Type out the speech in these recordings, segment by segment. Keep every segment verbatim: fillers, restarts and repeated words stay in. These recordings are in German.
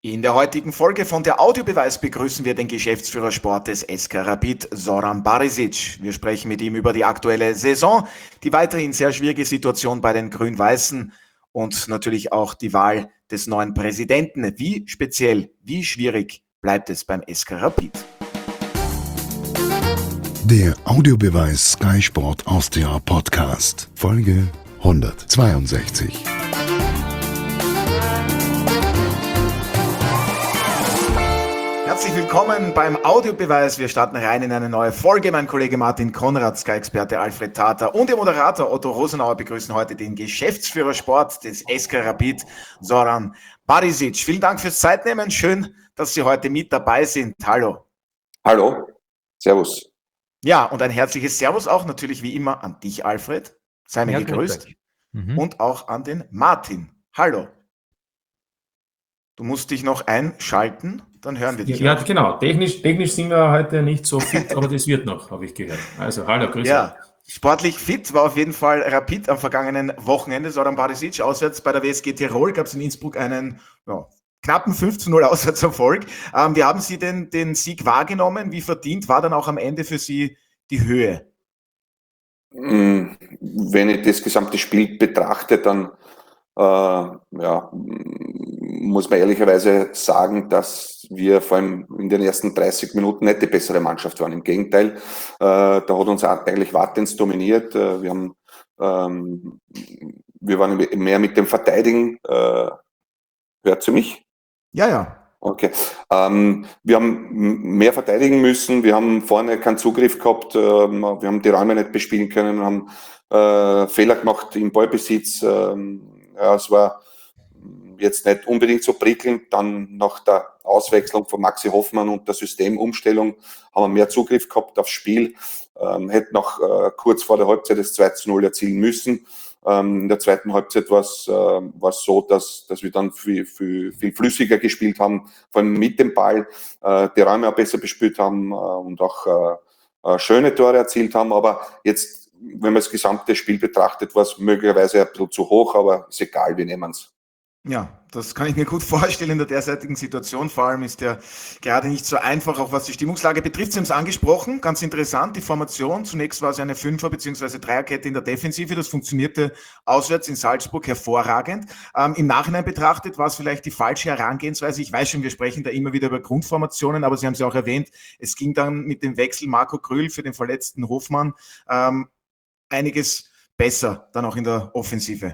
In der heutigen Folge von der Audiobeweis begrüßen wir den Geschäftsführer Sport des S K Rapid, Zoran Barisic. Wir sprechen mit ihm über die aktuelle Saison, die weiterhin sehr schwierige Situation bei den Grün-Weißen und natürlich auch die Wahl des neuen Präsidenten. Wie speziell, wie schwierig bleibt es beim S K Rapid? Der Audiobeweis Sky Sport Austria Podcast, Folge hundertzweiundsechzig. Herzlich willkommen beim Audiobeweis. Wir starten rein in eine neue Folge. Mein Kollege Martin Konrad, Sky-Experte Alfred Tater und der Moderator Otto Rosenauer begrüßen heute den Geschäftsführer Sport des S K Rapid, Zoran Barisic. Vielen Dank fürs Zeitnehmen. Schön, dass Sie heute mit dabei sind. Hallo. Hallo. Servus. Ja, und ein herzliches Servus auch natürlich wie immer an dich, Alfred. Sei mir Ja, gegrüßt. Mhm. Und auch an den Martin. Hallo. Du musst dich noch einschalten, dann hören wir dich. Ja, noch. genau. Technisch, technisch sind wir heute nicht so fit, aber das wird noch, habe ich gehört. Also, hallo, grüß Ja, sportlich fit war auf jeden Fall Rapid am vergangenen Wochenende. Zoran Barisic auswärts bei der W S G Tirol gab es in Innsbruck einen ja, knappen fünf zu null Auswärtserfolg. Ähm, wie haben Sie denn den Sieg wahrgenommen? Wie verdient war dann auch am Ende für Sie die Höhe? Wenn ich das gesamte Spiel betrachte, dann äh, ja, muss man ehrlicherweise sagen, dass wir vor allem in den ersten dreißig Minuten nicht die bessere Mannschaft waren. Im Gegenteil, äh, da hat uns eigentlich Wattens dominiert. Äh, wir haben, ähm, wir waren mehr mit dem Verteidigen. Äh, hört sie mich? Ja, ja. Okay. Ähm, wir haben mehr verteidigen müssen. Wir haben vorne keinen Zugriff gehabt. Ähm, wir haben die Räume nicht bespielen können. Wir haben äh, Fehler gemacht im Ballbesitz. Ähm, ja, es war jetzt nicht unbedingt so prickelnd. Dann nach der Auswechslung von Maxi Hoffmann und der Systemumstellung haben wir mehr Zugriff gehabt aufs Spiel. Ähm, hätten noch äh, kurz vor der Halbzeit das zwei zu null erzielen müssen. Ähm, in der zweiten Halbzeit war es äh, so, dass, dass wir dann viel, viel, viel flüssiger gespielt haben, vor allem mit dem Ball, äh, die Räume auch besser bespielt haben äh, und auch äh, äh, schöne Tore erzielt haben. Aber jetzt, wenn man das gesamte Spiel betrachtet, war es möglicherweise ein bisschen zu hoch, aber ist egal, wir nehmen es. Ja, das kann ich mir gut vorstellen in der derzeitigen Situation. Vor allem ist ja gerade nicht so einfach, auch was die Stimmungslage betrifft. Sie haben es angesprochen, ganz interessant, die Formation. Zunächst war es eine Fünfer- bzw. Dreierkette in der Defensive. Das funktionierte auswärts in Salzburg hervorragend. Ähm, Im Nachhinein betrachtet war es vielleicht die falsche Herangehensweise. Ich weiß schon, wir sprechen da immer wieder über Grundformationen, aber Sie haben es ja auch erwähnt, es ging dann mit dem Wechsel Marco Grüll für den verletzten Hofmann ähm, einiges besser, dann auch in der Offensive.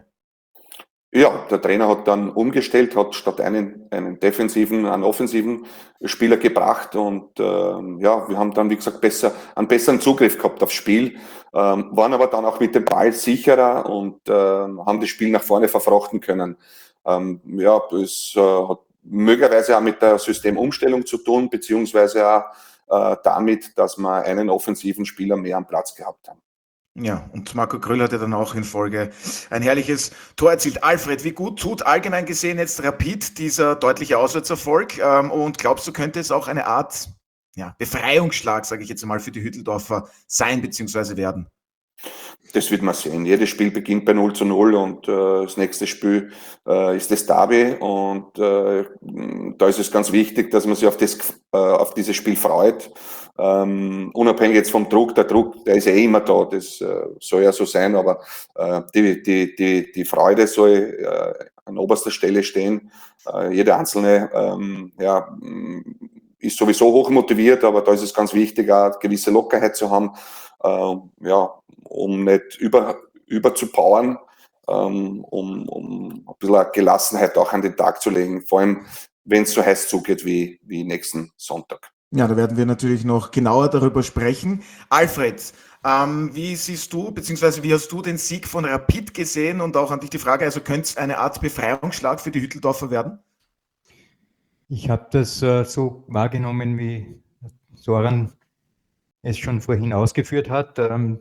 Ja, der Trainer hat dann umgestellt, hat statt einen, einen defensiven, einen offensiven Spieler gebracht und ähm, ja, wir haben dann, wie gesagt, besser, einen besseren Zugriff gehabt aufs Spiel, ähm, waren aber dann auch mit dem Ball sicherer und ähm, haben das Spiel nach vorne verfrachten können. Ähm, ja, es äh, hat möglicherweise auch mit der Systemumstellung zu tun, beziehungsweise auch äh, damit, dass wir einen offensiven Spieler mehr am Platz gehabt haben. Ja, und Marco Grüll hatte dann auch in Folge ein herrliches Tor erzielt. Alfred, wie gut tut allgemein gesehen jetzt Rapid dieser deutliche Auswärtserfolg? Ähm, und glaubst du, könnte es auch eine Art ja, Befreiungsschlag, sage ich jetzt mal, für die Hütteldorfer sein bzw. werden? Das wird man sehen. Jedes Spiel beginnt bei null zu null und äh, das nächste Spiel äh, ist das Derby und äh, da ist es ganz wichtig, dass man sich auf, das, äh, auf dieses Spiel freut. Ähm, unabhängig jetzt vom Druck, der Druck, der ist eh immer da, das äh, soll ja so sein, aber äh, die, die, die, die Freude soll äh, an oberster Stelle stehen. Äh, jeder Einzelne ähm, ja, ist sowieso hoch motiviert, aber da ist es ganz wichtig, auch eine gewisse Lockerheit zu haben, äh, ja, um nicht über, über zu powern, ähm, um, um ein bisschen Gelassenheit auch an den Tag zu legen, vor allem wenn es so heiß zugeht wie, wie nächsten Sonntag. Ja, da werden wir natürlich noch genauer darüber sprechen. Alfred, ähm, wie siehst du, beziehungsweise wie hast du den Sieg von Rapid gesehen und auch an dich die Frage, also könnte es eine Art Befreiungsschlag für die Hütteldorfer werden? Ich habe das äh, so wahrgenommen, wie Zoran es schon vorhin ausgeführt hat. Ähm,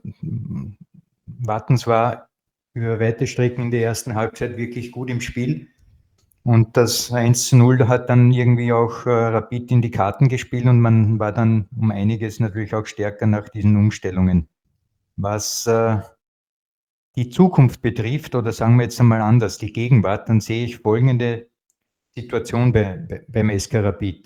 Wattens war über weite Strecken in der ersten Halbzeit wirklich gut im Spiel. Und das eins zu null hat dann irgendwie auch äh, Rapid in die Karten gespielt und man war dann um einiges natürlich auch stärker nach diesen Umstellungen. Was äh, die Zukunft betrifft, oder sagen wir jetzt einmal anders, die Gegenwart, dann sehe ich folgende Situation bei, bei, beim S K Rapid.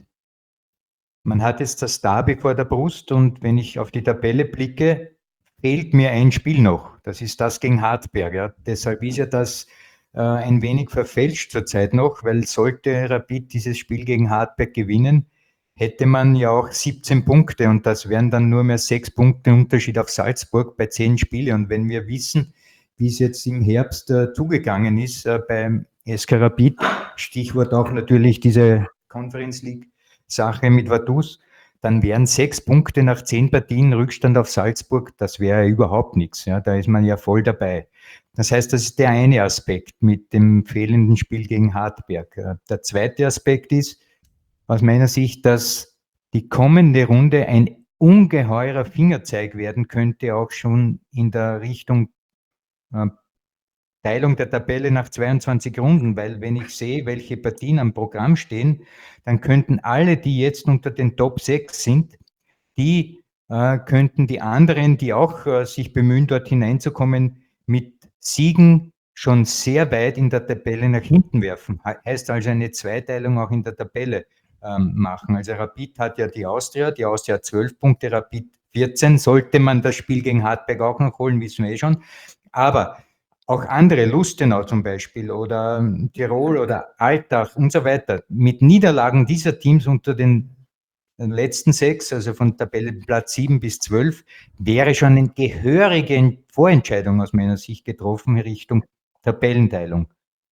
Man hat jetzt das Derby vor der Brust und wenn ich auf die Tabelle blicke, fehlt mir ein Spiel noch. Das ist das gegen Hartberg. Ja. Deshalb ist ja das äh, ein wenig verfälscht zurzeit noch, weil sollte Rapid dieses Spiel gegen Hartberg gewinnen, hätte man ja auch siebzehn Punkte und das wären dann nur mehr sechs Punkte Unterschied auf Salzburg bei zehn Spielen. Und wenn wir wissen, wie es jetzt im Herbst äh, zugegangen ist äh, beim S K Rapid, Stichwort auch natürlich diese Conference League Sache mit Vaduz, dann wären sechs Punkte nach zehn Partien Rückstand auf Salzburg, das wäre ja überhaupt nichts. Ja, da ist man ja voll dabei. Das heißt, das ist der eine Aspekt mit dem fehlenden Spiel gegen Hartberg. Der zweite Aspekt ist aus meiner Sicht, dass die kommende Runde ein ungeheurer Fingerzeig werden könnte, auch schon in der Richtung äh, Teilung der Tabelle nach zweiundzwanzig Runden, weil wenn ich sehe, welche Partien am Programm stehen, dann könnten alle, die jetzt unter den Top sechs sind, die äh, könnten die anderen, die auch äh, sich bemühen, dort hineinzukommen, mit Siegen schon sehr weit in der Tabelle nach hinten werfen. He- heißt also eine Zweiteilung auch in der Tabelle ähm, machen. Also Rapid hat ja die Austria, die Austria hat zwölf Punkte, Rapid vierzehn. Sollte man das Spiel gegen Hartberg auch noch holen, wissen wir eh schon. Aber auch andere, Lustenau zum Beispiel oder ähm, Tirol oder Altach und so weiter, mit Niederlagen dieser Teams unter den letzten sechs, also von Tabellenplatz sieben bis zwölf, wäre schon eine gehörige Vorentscheidung aus meiner Sicht getroffen in Richtung Tabellenteilung.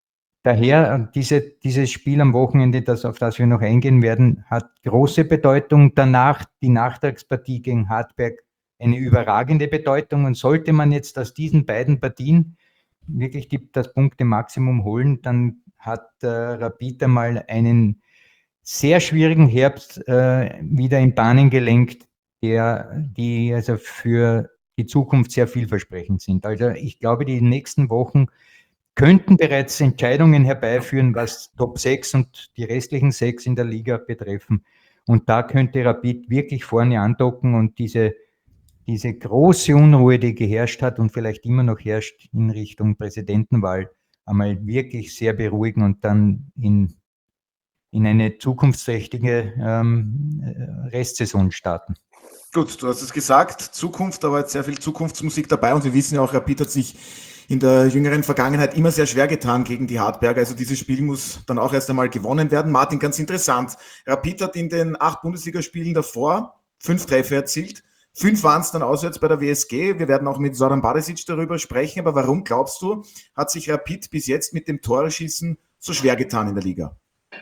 Daher äh, diese, dieses Spiel am Wochenende, das, auf das wir noch eingehen werden, hat große Bedeutung. Danach die Nachtragspartie gegen Hartberg eine überragende Bedeutung. Und sollte man jetzt aus diesen beiden Partien wirklich die, das Punkte-Maximum holen, dann hat äh, Rapid einmal einen sehr schwierigen Herbst äh, wieder in Bahnen gelenkt, der, die also für die Zukunft sehr vielversprechend sind. Also ich glaube, die nächsten Wochen könnten bereits Entscheidungen herbeiführen, was Top sechs und die restlichen sechs in der Liga betreffen. Und da könnte Rapid wirklich vorne andocken und diese diese große Unruhe, die geherrscht hat und vielleicht immer noch herrscht in Richtung Präsidentenwahl, einmal wirklich sehr beruhigen und dann in, in eine zukunftsträchtige ähm, Restsaison starten. Gut, du hast es gesagt, Zukunft, da war jetzt sehr viel Zukunftsmusik dabei und wir wissen ja auch, Rapid hat sich in der jüngeren Vergangenheit immer sehr schwer getan gegen die Hartberger. Also dieses Spiel muss dann auch erst einmal gewonnen werden. Martin, ganz interessant. Rapid hat in den acht Bundesligaspielen davor fünf Treffer erzielt. Fünf waren es dann auswärts bei der W S G. Wir werden auch mit Zoran Barisic darüber sprechen. Aber warum, glaubst du, hat sich Rapid bis jetzt mit dem Toreschießen so schwer getan in der Liga?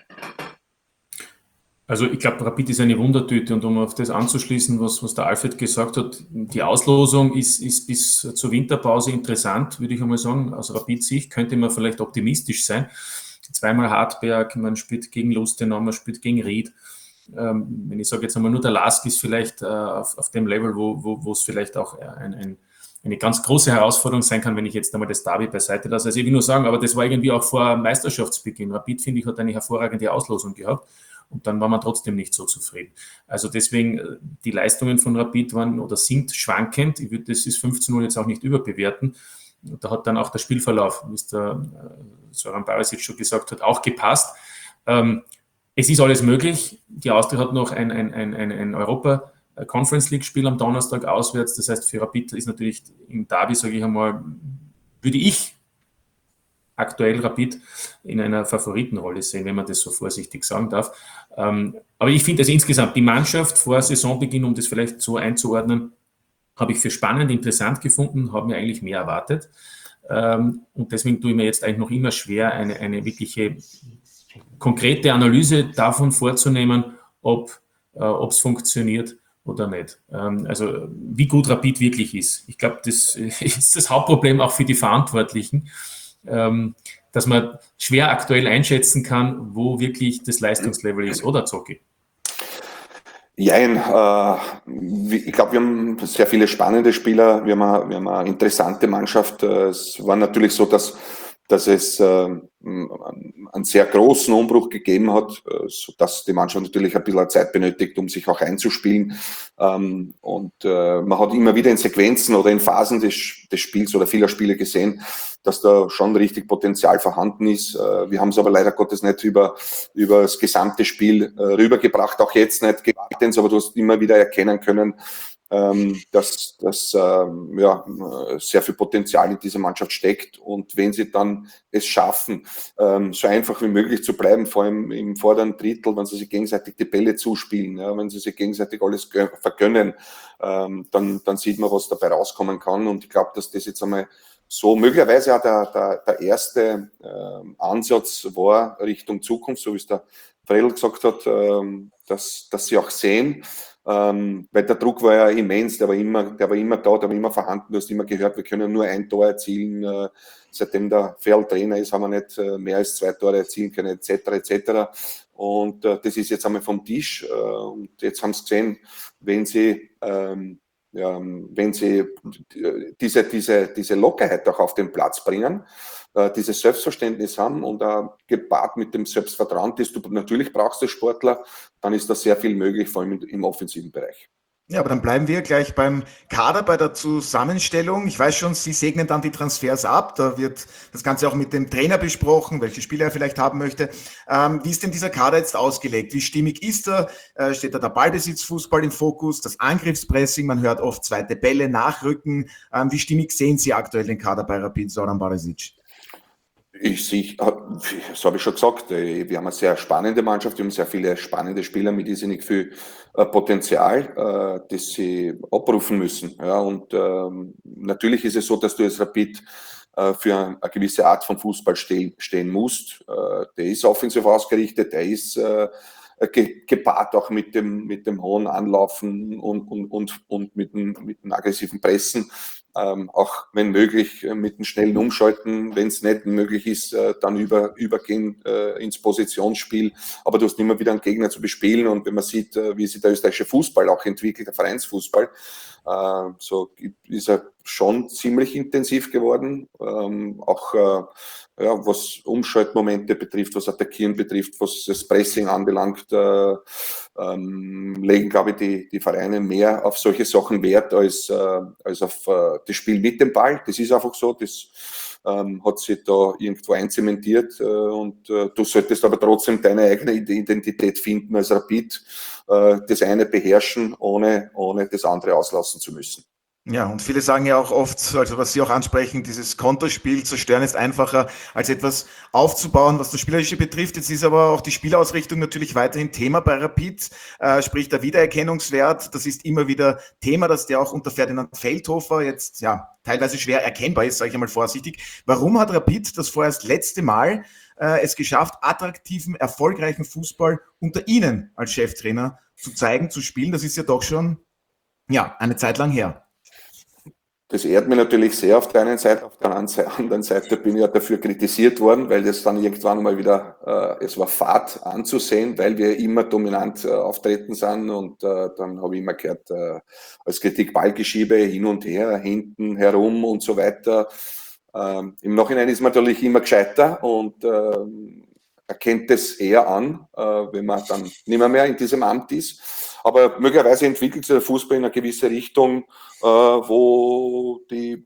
Also ich glaube, Rapid ist eine Wundertüte und um auf das anzuschließen, was, was der Alfred gesagt hat, die Auslosung ist, ist bis zur Winterpause interessant, würde ich einmal sagen. Aus Rapid-Sicht könnte man vielleicht optimistisch sein. Zweimal Hartberg, man spielt gegen Lustenau, man spielt gegen Ried. Ähm, wenn ich sage jetzt einmal nur der Lask ist vielleicht äh, auf, auf dem Level, wo, wo, wo es vielleicht auch ein, ein, eine ganz große Herausforderung sein kann, wenn ich jetzt einmal das Derby beiseite lasse. Also ich will nur sagen, aber das war irgendwie auch vor Meisterschaftsbeginn. Rapid, finde ich, hat eine hervorragende Auslosung gehabt und dann war man trotzdem nicht so zufrieden. Also deswegen, die Leistungen von Rapid waren oder sind schwankend. Ich würde das ist fünfzehn null jetzt auch nicht überbewerten. Da hat dann auch der Spielverlauf, wie es der Zoran Barisic schon gesagt hat, auch gepasst. Ähm, Es ist alles möglich. Die Austria hat noch ein, ein, ein, ein Europa-Conference-League-Spiel am Donnerstag auswärts. Das heißt, für Rapid ist natürlich im Derby, sage ich einmal, würde ich aktuell Rapid in einer Favoritenrolle sehen, wenn man das so vorsichtig sagen darf. Aber ich finde, also insgesamt die Mannschaft vor Saisonbeginn, um das vielleicht so einzuordnen, habe ich für spannend, interessant gefunden, habe mir eigentlich mehr erwartet. Und deswegen tue ich mir jetzt eigentlich noch immer schwer, eine, eine wirkliche konkrete Analyse davon vorzunehmen, ob äh, es funktioniert oder nicht. Ähm, also wie gut Rapid wirklich ist. Ich glaube, das ist das Hauptproblem auch für die Verantwortlichen, ähm, dass man schwer aktuell einschätzen kann, wo wirklich das Leistungslevel ist, oder Zocki? Jein, äh, ich glaube, wir haben sehr viele spannende Spieler, wir haben eine, wir haben eine interessante Mannschaft. Es war natürlich so, dass dass es äh, einen sehr großen Umbruch gegeben hat, äh, sodass die Mannschaft natürlich ein bisschen Zeit benötigt, um sich auch einzuspielen. Ähm, und äh, man hat immer wieder in Sequenzen oder in Phasen des, des Spiels oder vieler Spiele gesehen, dass da schon richtig Potenzial vorhanden ist. Äh, wir haben es aber leider Gottes nicht über, über das gesamte Spiel äh, rübergebracht, auch jetzt nicht gewagt, aber du hast immer wieder erkennen können, ähm, dass, dass ähm, ja, sehr viel Potenzial in dieser Mannschaft steckt. Und wenn sie dann es schaffen, ähm, so einfach wie möglich zu bleiben, vor allem im vorderen Drittel, wenn sie sich gegenseitig die Bälle zuspielen, ja, wenn sie sich gegenseitig alles vergönnen, ähm, dann, dann sieht man, was dabei rauskommen kann. Und ich glaube, dass das jetzt einmal so möglicherweise auch der, der, der erste äh, Ansatz war Richtung Zukunft, so wie es der Fredl gesagt hat, ähm, dass, dass sie auch sehen, ähm, weil der Druck war ja immens, der war immer, der war immer da, der war immer vorhanden, du hast immer gehört, wir können nur ein Tor erzielen, äh, seitdem der Fredl Trainer ist, haben wir nicht äh, mehr als zwei Tore erzielen können, et cetera et cetera. Und äh, das ist jetzt einmal vom Tisch, äh, und jetzt haben sie gesehen, wenn sie ähm, Ja, wenn sie diese, diese, diese Lockerheit auch auf den Platz bringen, äh, dieses Selbstverständnis haben und äh, gepaart mit dem Selbstvertrauen, das du natürlich brauchst als Sportler, dann ist da sehr viel möglich, vor allem im, im offensiven Bereich. Ja, aber dann bleiben wir gleich beim Kader, bei der Zusammenstellung. Ich weiß schon, Sie segnen dann die Transfers ab. Da wird das Ganze auch mit dem Trainer besprochen, welche Spieler er vielleicht haben möchte. Ähm, wie ist denn dieser Kader jetzt ausgelegt? Wie stimmig ist er? Äh, steht da der Ballbesitzfußball im Fokus, das Angriffspressing? Man hört oft zweite Bälle, Nachrücken. Ähm, wie stimmig sehen Sie aktuell den Kader bei Rapid Zoran Barisic? Ich sehe, das habe ich schon gesagt, wir haben eine sehr spannende Mannschaft, wir haben sehr viele spannende Spieler mit irrsinnig viel Potenzial, das sie abrufen müssen. Ja, und ähm, natürlich ist es so, dass du als Rapid für eine gewisse Art von Fußball stehen, stehen musst. Der ist offensiv ausgerichtet, der ist äh, gepaart auch mit dem, mit dem hohen Anlaufen und, und, und, und mit, dem, mit dem aggressiven Pressen. Ähm, auch wenn möglich äh, mit dem schnellen Umschalten, wenn es nicht möglich ist, äh, dann über, übergehen äh, ins Positionsspiel. Aber du hast immer wieder einen Gegner zu bespielen, und wenn man sieht, äh, wie sich der österreichische Fußball auch entwickelt, der Vereinsfußball, äh, so ist er schon ziemlich intensiv geworden. Ähm, auch äh, ja, was Umschaltmomente betrifft, was Attackieren betrifft, was das Pressing anbelangt, äh, ähm, legen, glaube ich, die, die Vereine mehr auf solche Sachen Wert als, äh, als auf äh, das Spiel mit dem Ball. Das ist einfach so, das ähm, hat sich da irgendwo einzementiert, äh, und äh, du solltest aber trotzdem deine eigene Identität finden als Rapid, äh, das eine beherrschen, ohne, ohne das andere auslassen zu müssen. Ja, und viele sagen ja auch oft, also was Sie auch ansprechen, dieses Konterspiel zerstören ist einfacher, als etwas aufzubauen, was das Spielerische betrifft. Jetzt ist aber auch die Spielausrichtung natürlich weiterhin Thema bei Rapid, äh, sprich der Wiedererkennungswert. Das ist immer wieder Thema, dass der auch unter Ferdinand Feldhofer jetzt ja teilweise schwer erkennbar ist, sage ich einmal vorsichtig. Warum hat Rapid das vorerst letzte Mal äh, es geschafft, attraktiven, erfolgreichen Fußball unter Ihnen als Cheftrainer zu zeigen, zu spielen? Das ist ja doch schon ja eine Zeit lang her. Das ehrt mich natürlich sehr auf der einen Seite, auf der anderen Seite bin ich ja dafür kritisiert worden, weil das dann irgendwann mal wieder, äh, es war fad anzusehen, weil wir immer dominant äh, auftreten sind, und äh, dann habe ich immer gehört, äh, als Kritik Ballgeschiebe hin und her, hinten herum und so weiter. Ähm, im Nachhinein ist man natürlich immer gescheiter und äh, erkennt es eher an, äh, wenn man dann nicht mehr, mehr in diesem Amt ist. Aber möglicherweise entwickelt sich der Fußball in eine gewisse Richtung, äh, wo die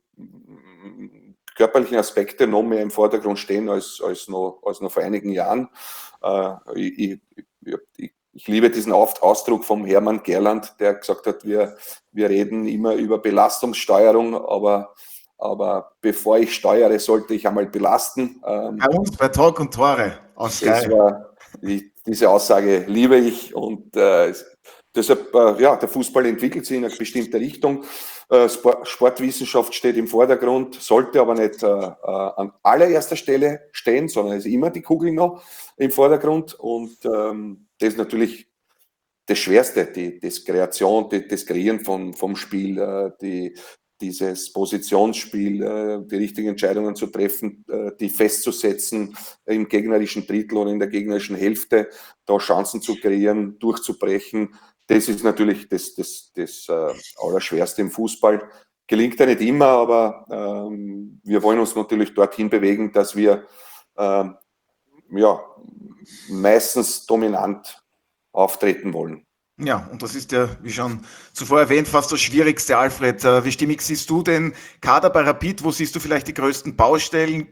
körperlichen Aspekte noch mehr im Vordergrund stehen als, als, noch, als noch vor einigen Jahren. Äh, ich, ich, ich liebe diesen Ausdruck vom Hermann Gerland, der gesagt hat, wir, wir reden immer über Belastungssteuerung, aber, aber bevor ich steuere, sollte ich einmal belasten. Ähm, Bei uns, bei Talk und Tore. Aus das war, die, diese Aussage liebe ich, und äh, deshalb, äh, ja, der Fußball entwickelt sich in eine bestimmte Richtung. Äh, Sport, Sportwissenschaft steht im Vordergrund, sollte aber nicht äh, an allererster Stelle stehen, sondern ist immer die Kugel noch im Vordergrund. Und ähm, das ist natürlich das Schwerste, die das Kreation, die, das Kreieren von, vom Spiel, äh, die, dieses Positionsspiel, äh, die richtigen Entscheidungen zu treffen, äh, die festzusetzen im gegnerischen Drittel oder in der gegnerischen Hälfte, da Chancen zu kreieren, durchzubrechen. Das ist natürlich das, das, das äh, Allerschwerste im Fußball. gelingt ja nicht immer, aber ähm, wir wollen uns natürlich dorthin bewegen, dass wir ähm, ja, meistens dominant auftreten wollen. Ja, und das ist ja, wie schon zuvor erwähnt, fast das Schwierigste, Alfred. Äh, Wie stimmig siehst du den Kader bei Rapid? Wo siehst du vielleicht die größten Baustellen?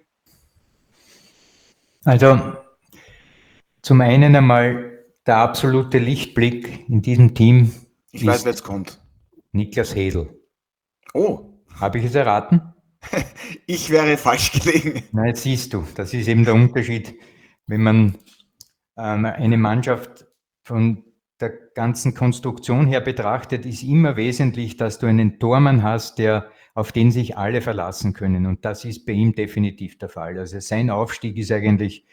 Also zum einen einmal der absolute Lichtblick in diesem Team Ich weiß, ist wer jetzt kommt. Niklas Hedl. Oh, Habe ich es erraten? ich wäre falsch gelegen. Na, jetzt siehst du, das ist eben der Unterschied, wenn man ähm, eine Mannschaft von der ganzen Konstruktion her betrachtet, ist immer wesentlich, dass du einen Tormann hast, der, auf den sich alle verlassen können. Und das ist bei ihm definitiv der Fall. Also sein Aufstieg ist eigentlich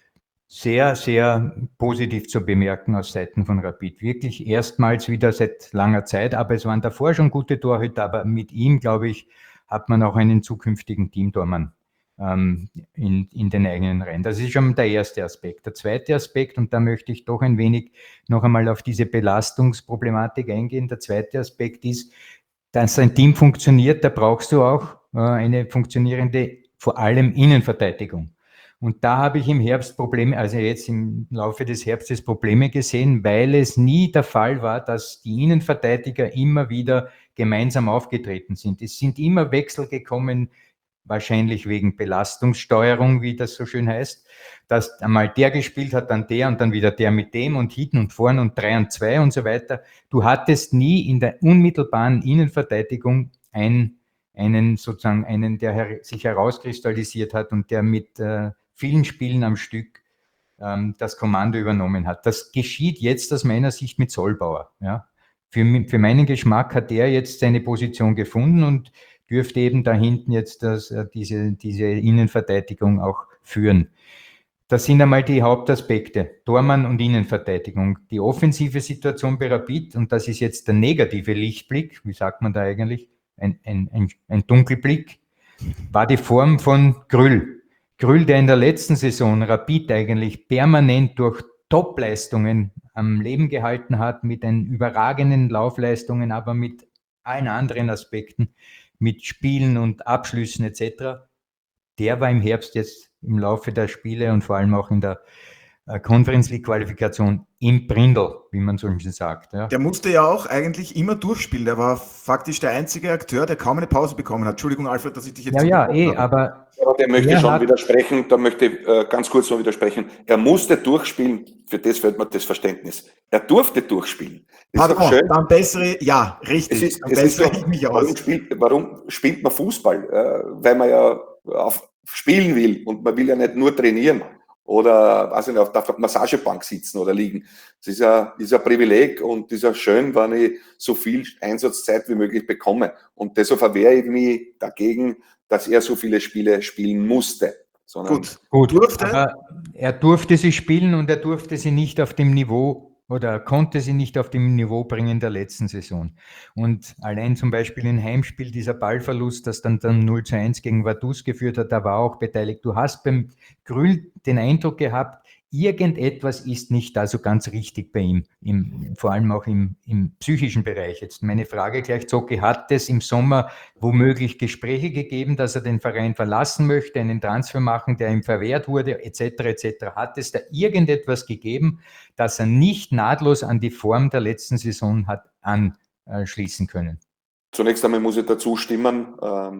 sehr, sehr positiv zu bemerken aus Seiten von Rapid. Wirklich erstmals wieder seit langer Zeit, aber es waren davor schon gute Torhüter, aber mit ihm, glaube ich, hat man auch einen zukünftigen Teamtormann ähm, in, in den eigenen Reihen. Das ist schon der erste Aspekt. Der zweite Aspekt, und da möchte ich doch ein wenig noch einmal auf diese Belastungsproblematik eingehen. Der zweite Aspekt ist, dass ein Team funktioniert, da brauchst du auch äh, eine funktionierende, vor allem Innenverteidigung. Und da habe ich im Herbst Probleme, also jetzt im Laufe des Herbstes Probleme gesehen, weil es nie der Fall war, dass die Innenverteidiger immer wieder gemeinsam aufgetreten sind. Es sind immer Wechsel gekommen, wahrscheinlich wegen Belastungssteuerung, wie das so schön heißt, dass einmal der gespielt hat, dann der und dann wieder der mit dem und hinten und vorn und drei und zwei und so weiter. Du hattest nie in der unmittelbaren Innenverteidigung ein, einen sozusagen einen, der her, sich herauskristallisiert hat und der mit äh, vielen Spielen am Stück ähm, das Kommando übernommen hat. Das geschieht jetzt aus meiner Sicht mit Sollbauer. Ja. Für, für meinen Geschmack hat er jetzt seine Position gefunden und dürfte eben da hinten jetzt das, diese, diese Innenverteidigung auch führen. Das sind einmal die Hauptaspekte, Tormann und Innenverteidigung. Die offensive Situation bei Rapid, und das ist jetzt der negative Lichtblick, wie sagt man da eigentlich, ein, ein, ein, ein Dunkelblick, war die Form von Grüll. Grüll, der in der letzten Saison Rapid eigentlich permanent durch Top-Leistungen am Leben gehalten hat, mit den überragenden Laufleistungen, aber mit allen anderen Aspekten, mit Spielen und Abschlüssen et cetera, der war im Herbst jetzt im Laufe der Spiele und vor allem auch in der Conference League Qualifikation im Brindel, wie man so schön sagt. Ja. Der musste ja auch eigentlich immer durchspielen. Der war faktisch der einzige Akteur, der kaum eine Pause bekommen hat. Entschuldigung, Alfred, dass ich dich jetzt... Ja, ja, eh, aber... Aber der möchte schon hat... widersprechen, da möchte ich äh, ganz kurz noch widersprechen. Er musste durchspielen, für das fehlt mir das Verständnis. Er durfte durchspielen. Das Pardon, ist doch schön. Dann bessere, ja, richtig. Es ist, dann es ist bessere doch, ich mich aus. warum, spielt, warum spielt man Fußball? Äh, weil man ja auf spielen will und man will ja nicht nur trainieren oder weiß ich nicht, auf der Massagebank sitzen oder liegen. Das ist ja, ist ja ein Privileg und ist ja schön, wenn ich so viel Einsatzzeit wie möglich bekomme. Und deshalb verwehre ich mich dagegen, dass er so viele Spiele spielen musste. Gut, gut. Durfte. Aber er durfte sie spielen und er durfte sie nicht auf dem Niveau oder konnte sie nicht auf dem Niveau bringen der letzten Saison. Und allein zum Beispiel im Heimspiel dieser Ballverlust, das dann, dann null zu eins gegen Vaduz geführt hat, da war auch beteiligt. Du hast beim Grüll den Eindruck gehabt, irgendetwas ist nicht da so ganz richtig bei ihm, im, vor allem auch im, im psychischen Bereich. Jetzt meine Frage gleich, Zocki, hat es im Sommer womöglich Gespräche gegeben, dass er den Verein verlassen möchte, einen Transfer machen, der ihm verwehrt wurde, et cetera et cetera. Hat es da irgendetwas gegeben, dass er nicht nahtlos an die Form der letzten Saison hat anschließen können? Zunächst einmal muss ich dazu stimmen,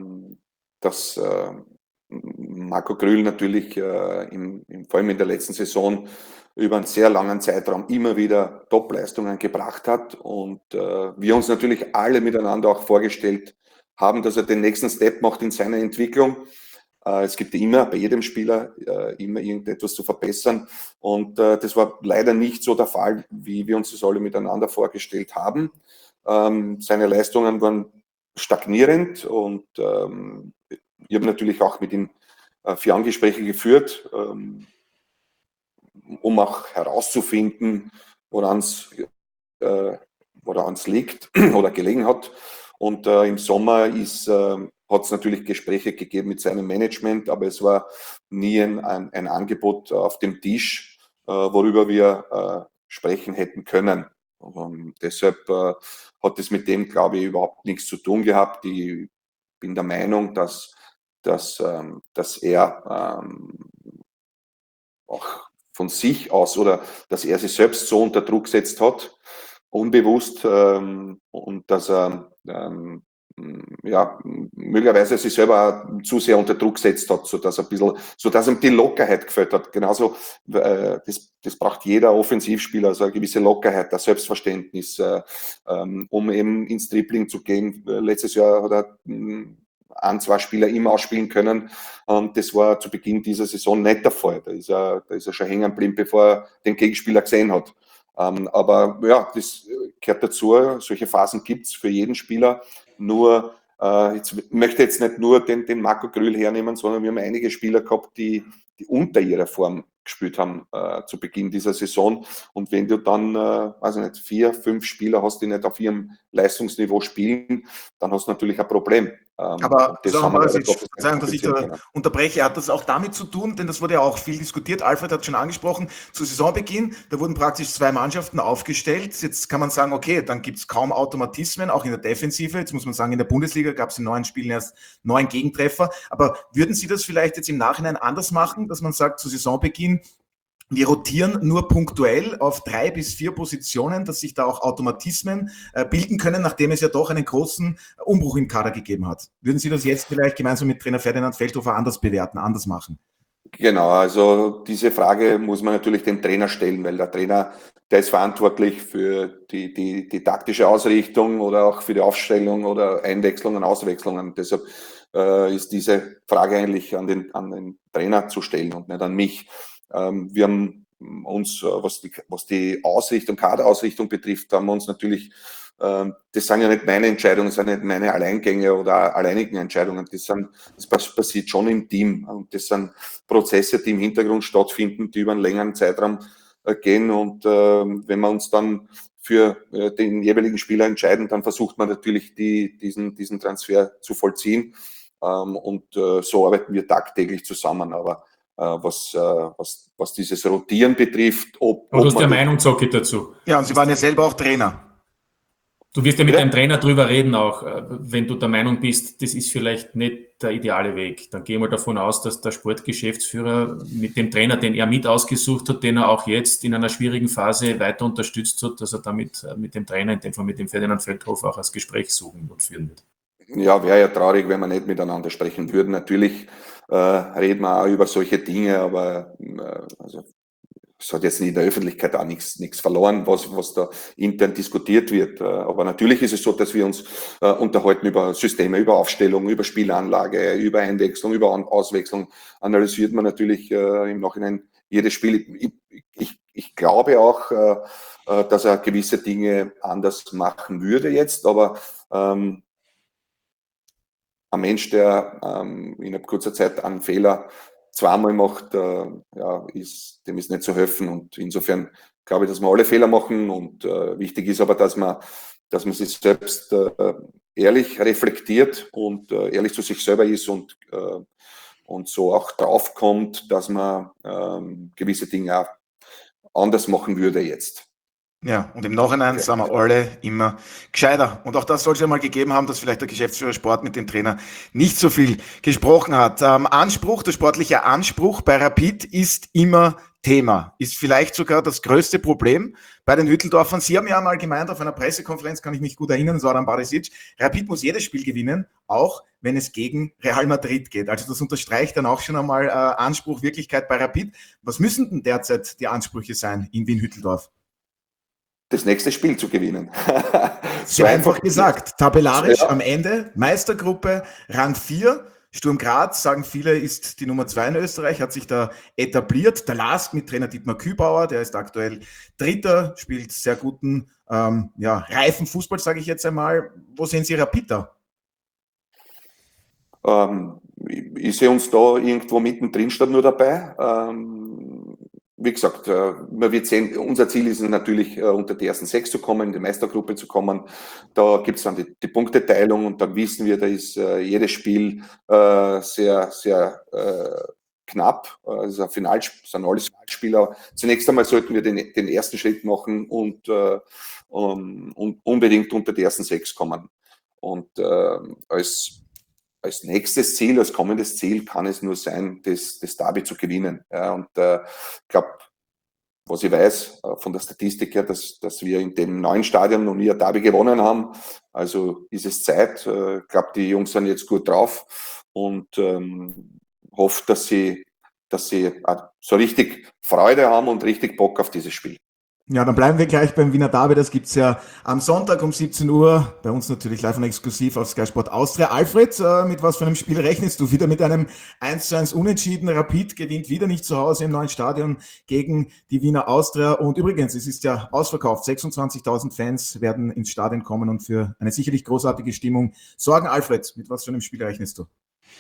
dass Marco Grüll natürlich im, vor allem in der letzten Saison über einen sehr langen Zeitraum immer wieder Top-Leistungen gebracht hat und wir uns natürlich alle miteinander auch vorgestellt haben, dass er den nächsten Step macht in seiner Entwicklung. Es gibt immer bei jedem Spieler immer irgendetwas zu verbessern und das war leider nicht so der Fall, wie wir uns das alle miteinander vorgestellt haben. Seine Leistungen waren stagnierend und ich habe natürlich auch mit ihm vier Angespräche geführt, um auch herauszufinden, woran es liegt oder gelegen hat. Und im Sommer ist hat es natürlich Gespräche gegeben mit seinem Management, aber es war nie ein, ein, ein Angebot auf dem Tisch, äh, worüber wir äh, sprechen hätten können. Ähm, deshalb äh, hat es mit dem, glaube ich, überhaupt nichts zu tun gehabt. Ich bin der Meinung, dass, dass, ähm, dass er ähm, auch von sich aus oder dass er sich selbst so unter Druck gesetzt hat, unbewusst, ähm, und dass er ähm, ja, möglicherweise sich selber zu sehr unter Druck gesetzt hat, sodass er ein bisschen, sodass ihm die Lockerheit gefällt hat. Genauso, äh, das, das braucht jeder Offensivspieler, also eine gewisse Lockerheit, das Selbstverständnis, äh, ähm, um eben ins Dribbling zu gehen. Letztes Jahr hat er mh, ein, zwei Spieler immer ausspielen können. Und das war zu Beginn dieser Saison nicht der Fall. Da ist er, da ist er schon hängen geblieben, bevor er den Gegenspieler gesehen hat. Ähm, aber ja, das gehört dazu. Solche Phasen gibt es für jeden Spieler. Nur, äh, jetzt, ich möchte jetzt nicht nur den, den Marco Grüll hernehmen, sondern wir haben einige Spieler gehabt, die, die unter ihrer Form gespielt haben äh, zu Beginn dieser Saison. Und wenn du dann, äh, weiß ich nicht, vier, fünf Spieler hast, die nicht auf ihrem Leistungsniveau spielen, dann hast du natürlich ein Problem. Ähm, Aber das Sören haben wir Barisic, Gottes nicht Verzeihung, dass ich da kompensieren können. unterbreche, hat das auch damit zu tun, denn das wurde ja auch viel diskutiert, Alfred hat schon angesprochen, zu Saisonbeginn, da wurden praktisch zwei Mannschaften aufgestellt, jetzt kann man sagen, okay, dann gibt es kaum Automatismen, auch in der Defensive, jetzt muss man sagen, in der Bundesliga gab es in neun Spielen erst neun Gegentreffer, aber würden Sie das vielleicht jetzt im Nachhinein anders machen, dass man sagt, zu Saisonbeginn, wir rotieren nur punktuell auf drei bis vier Positionen, dass sich da auch Automatismen äh, bilden können, nachdem es ja doch einen großen Umbruch im Kader gegeben hat. Würden Sie das jetzt vielleicht gemeinsam mit Trainer Ferdinand Feldhofer anders bewerten, anders machen? Genau, also diese Frage muss man natürlich dem Trainer stellen, weil der Trainer, der ist verantwortlich für die, die, die taktische Ausrichtung oder auch für die Aufstellung oder Einwechslungen, Auswechslungen. Deshalb äh, ist diese Frage eigentlich an den, an den Trainer zu stellen und nicht an mich. Ähm, wir haben uns, was die, was die Ausrichtung, Kaderausrichtung betrifft, haben wir uns natürlich, ähm, das sind ja nicht meine Entscheidungen, das sind nicht meine Alleingänge oder alleinigen Entscheidungen, das, sind, das passiert schon im Team und das sind Prozesse, die im Hintergrund stattfinden, die über einen längeren Zeitraum äh, gehen und äh, wenn wir uns dann für äh, den jeweiligen Spieler entscheiden, dann versucht man natürlich die, diesen, diesen Transfer zu vollziehen ähm, und äh, so arbeiten wir tagtäglich zusammen, aber Was, was, was dieses Rotieren betrifft. Ob, Aber du hast ob ja man Meinung, Zocki, dazu. Ja, und Sie waren ja selber auch Trainer. Du wirst ja mit Ja. deinem Trainer drüber reden auch, wenn du der Meinung bist, das ist vielleicht nicht der ideale Weg. Dann gehen wir davon aus, dass der Sportgeschäftsführer mit dem Trainer, den er mit ausgesucht hat, den er auch jetzt in einer schwierigen Phase weiter unterstützt hat, dass er damit mit dem Trainer, in dem Fall mit dem Ferdinand Feldhofer, auch das Gespräch suchen und führen wird. Ja, wäre ja traurig, wenn wir nicht miteinander sprechen würden. Natürlich äh, reden wir auch über solche Dinge, aber äh, also, es hat jetzt in der Öffentlichkeit auch nichts, nichts verloren, was, was da intern diskutiert wird. Aber natürlich ist es so, dass wir uns äh, unterhalten über Systeme, über Aufstellung, über Spielanlage, über Einwechslung, über Auswechslung. Analysiert man natürlich äh, im Nachhinein jedes Spiel. Ich, ich, ich glaube auch, äh, dass er gewisse Dinge anders machen würde jetzt, aber ähm, ein Mensch, der ähm, in kurzer Zeit einen Fehler zweimal macht, äh, ja, ist, dem ist nicht zu helfen. Und insofern glaube ich, dass wir alle Fehler machen. Und äh, wichtig ist aber, dass man, dass man sich selbst äh, ehrlich reflektiert und äh, ehrlich zu sich selber ist und, äh, und so auch draufkommt, dass man äh, gewisse Dinge auch anders machen würde jetzt. Ja, und im Nachhinein Okay. sind wir alle immer gescheiter. Und auch das soll es ja mal gegeben haben, dass vielleicht der Geschäftsführer Sport mit dem Trainer nicht so viel gesprochen hat. Ähm, Anspruch, der sportliche Anspruch bei Rapid ist immer Thema. Ist vielleicht sogar das größte Problem bei den Hütteldorfern. Sie haben ja mal gemeint, auf einer Pressekonferenz, kann ich mich gut erinnern, Sören Barisic, Rapid muss jedes Spiel gewinnen, auch wenn es gegen Real Madrid geht. Also das unterstreicht dann auch schon einmal äh, Anspruch, Wirklichkeit bei Rapid. Was müssen denn derzeit die Ansprüche sein in Wien-Hütteldorf? Das nächste Spiel zu gewinnen. So einfach gesagt. Tabellarisch Ja. am Ende, Meistergruppe, Rang vier. Sturm Graz, sagen viele, ist die Nummer zwei in Österreich, hat sich da etabliert. Der Lask mit Trainer Dietmar Kübauer, der ist aktuell Dritter, spielt sehr guten, ähm, ja, reifen Fußball, sage ich jetzt einmal. Wo sehen Sie Rapid da? Ähm, ich, ich sehe uns da irgendwo mittendrin statt nur dabei. Ähm, wie gesagt, äh, man wird sehen, unser Ziel ist es natürlich, äh, unter die ersten sechs zu kommen, in die Meistergruppe zu kommen. Da gibt es dann die, die Punkteteilung und dann wissen wir, da ist äh, jedes Spiel äh, sehr, sehr äh, knapp. Also Final, sind alles Finalspieler. Zunächst einmal sollten wir den, den ersten Schritt machen und, äh, um, und unbedingt unter die ersten sechs kommen. Und äh, als, als nächstes Ziel, als kommendes Ziel kann es nur sein, das, das Derby zu gewinnen. Ja, und äh, ich glaube, was ich weiß äh, von der Statistik her, dass, dass wir in dem neuen Stadion noch nie ein Derby gewonnen haben. Also ist es Zeit. Äh, ich glaube, die Jungs sind jetzt gut drauf und ähm, hoffe, dass sie, dass sie äh, so richtig Freude haben und richtig Bock auf dieses Spiel. Ja, dann bleiben wir gleich beim Wiener Derby. Das gibt's ja am Sonntag um siebzehn Uhr. Bei uns natürlich live und exklusiv auf Sky Sport Austria. Alfred, äh, mit was für einem Spiel rechnest du? Wieder mit einem eins zu eins Unentschieden. Rapid gewinnt wieder nicht zu Hause im neuen Stadion gegen die Wiener Austria. Und übrigens, es ist ja ausverkauft. sechsundzwanzigtausend Fans werden ins Stadion kommen und für eine sicherlich großartige Stimmung sorgen. Alfred, mit was für einem Spiel rechnest du?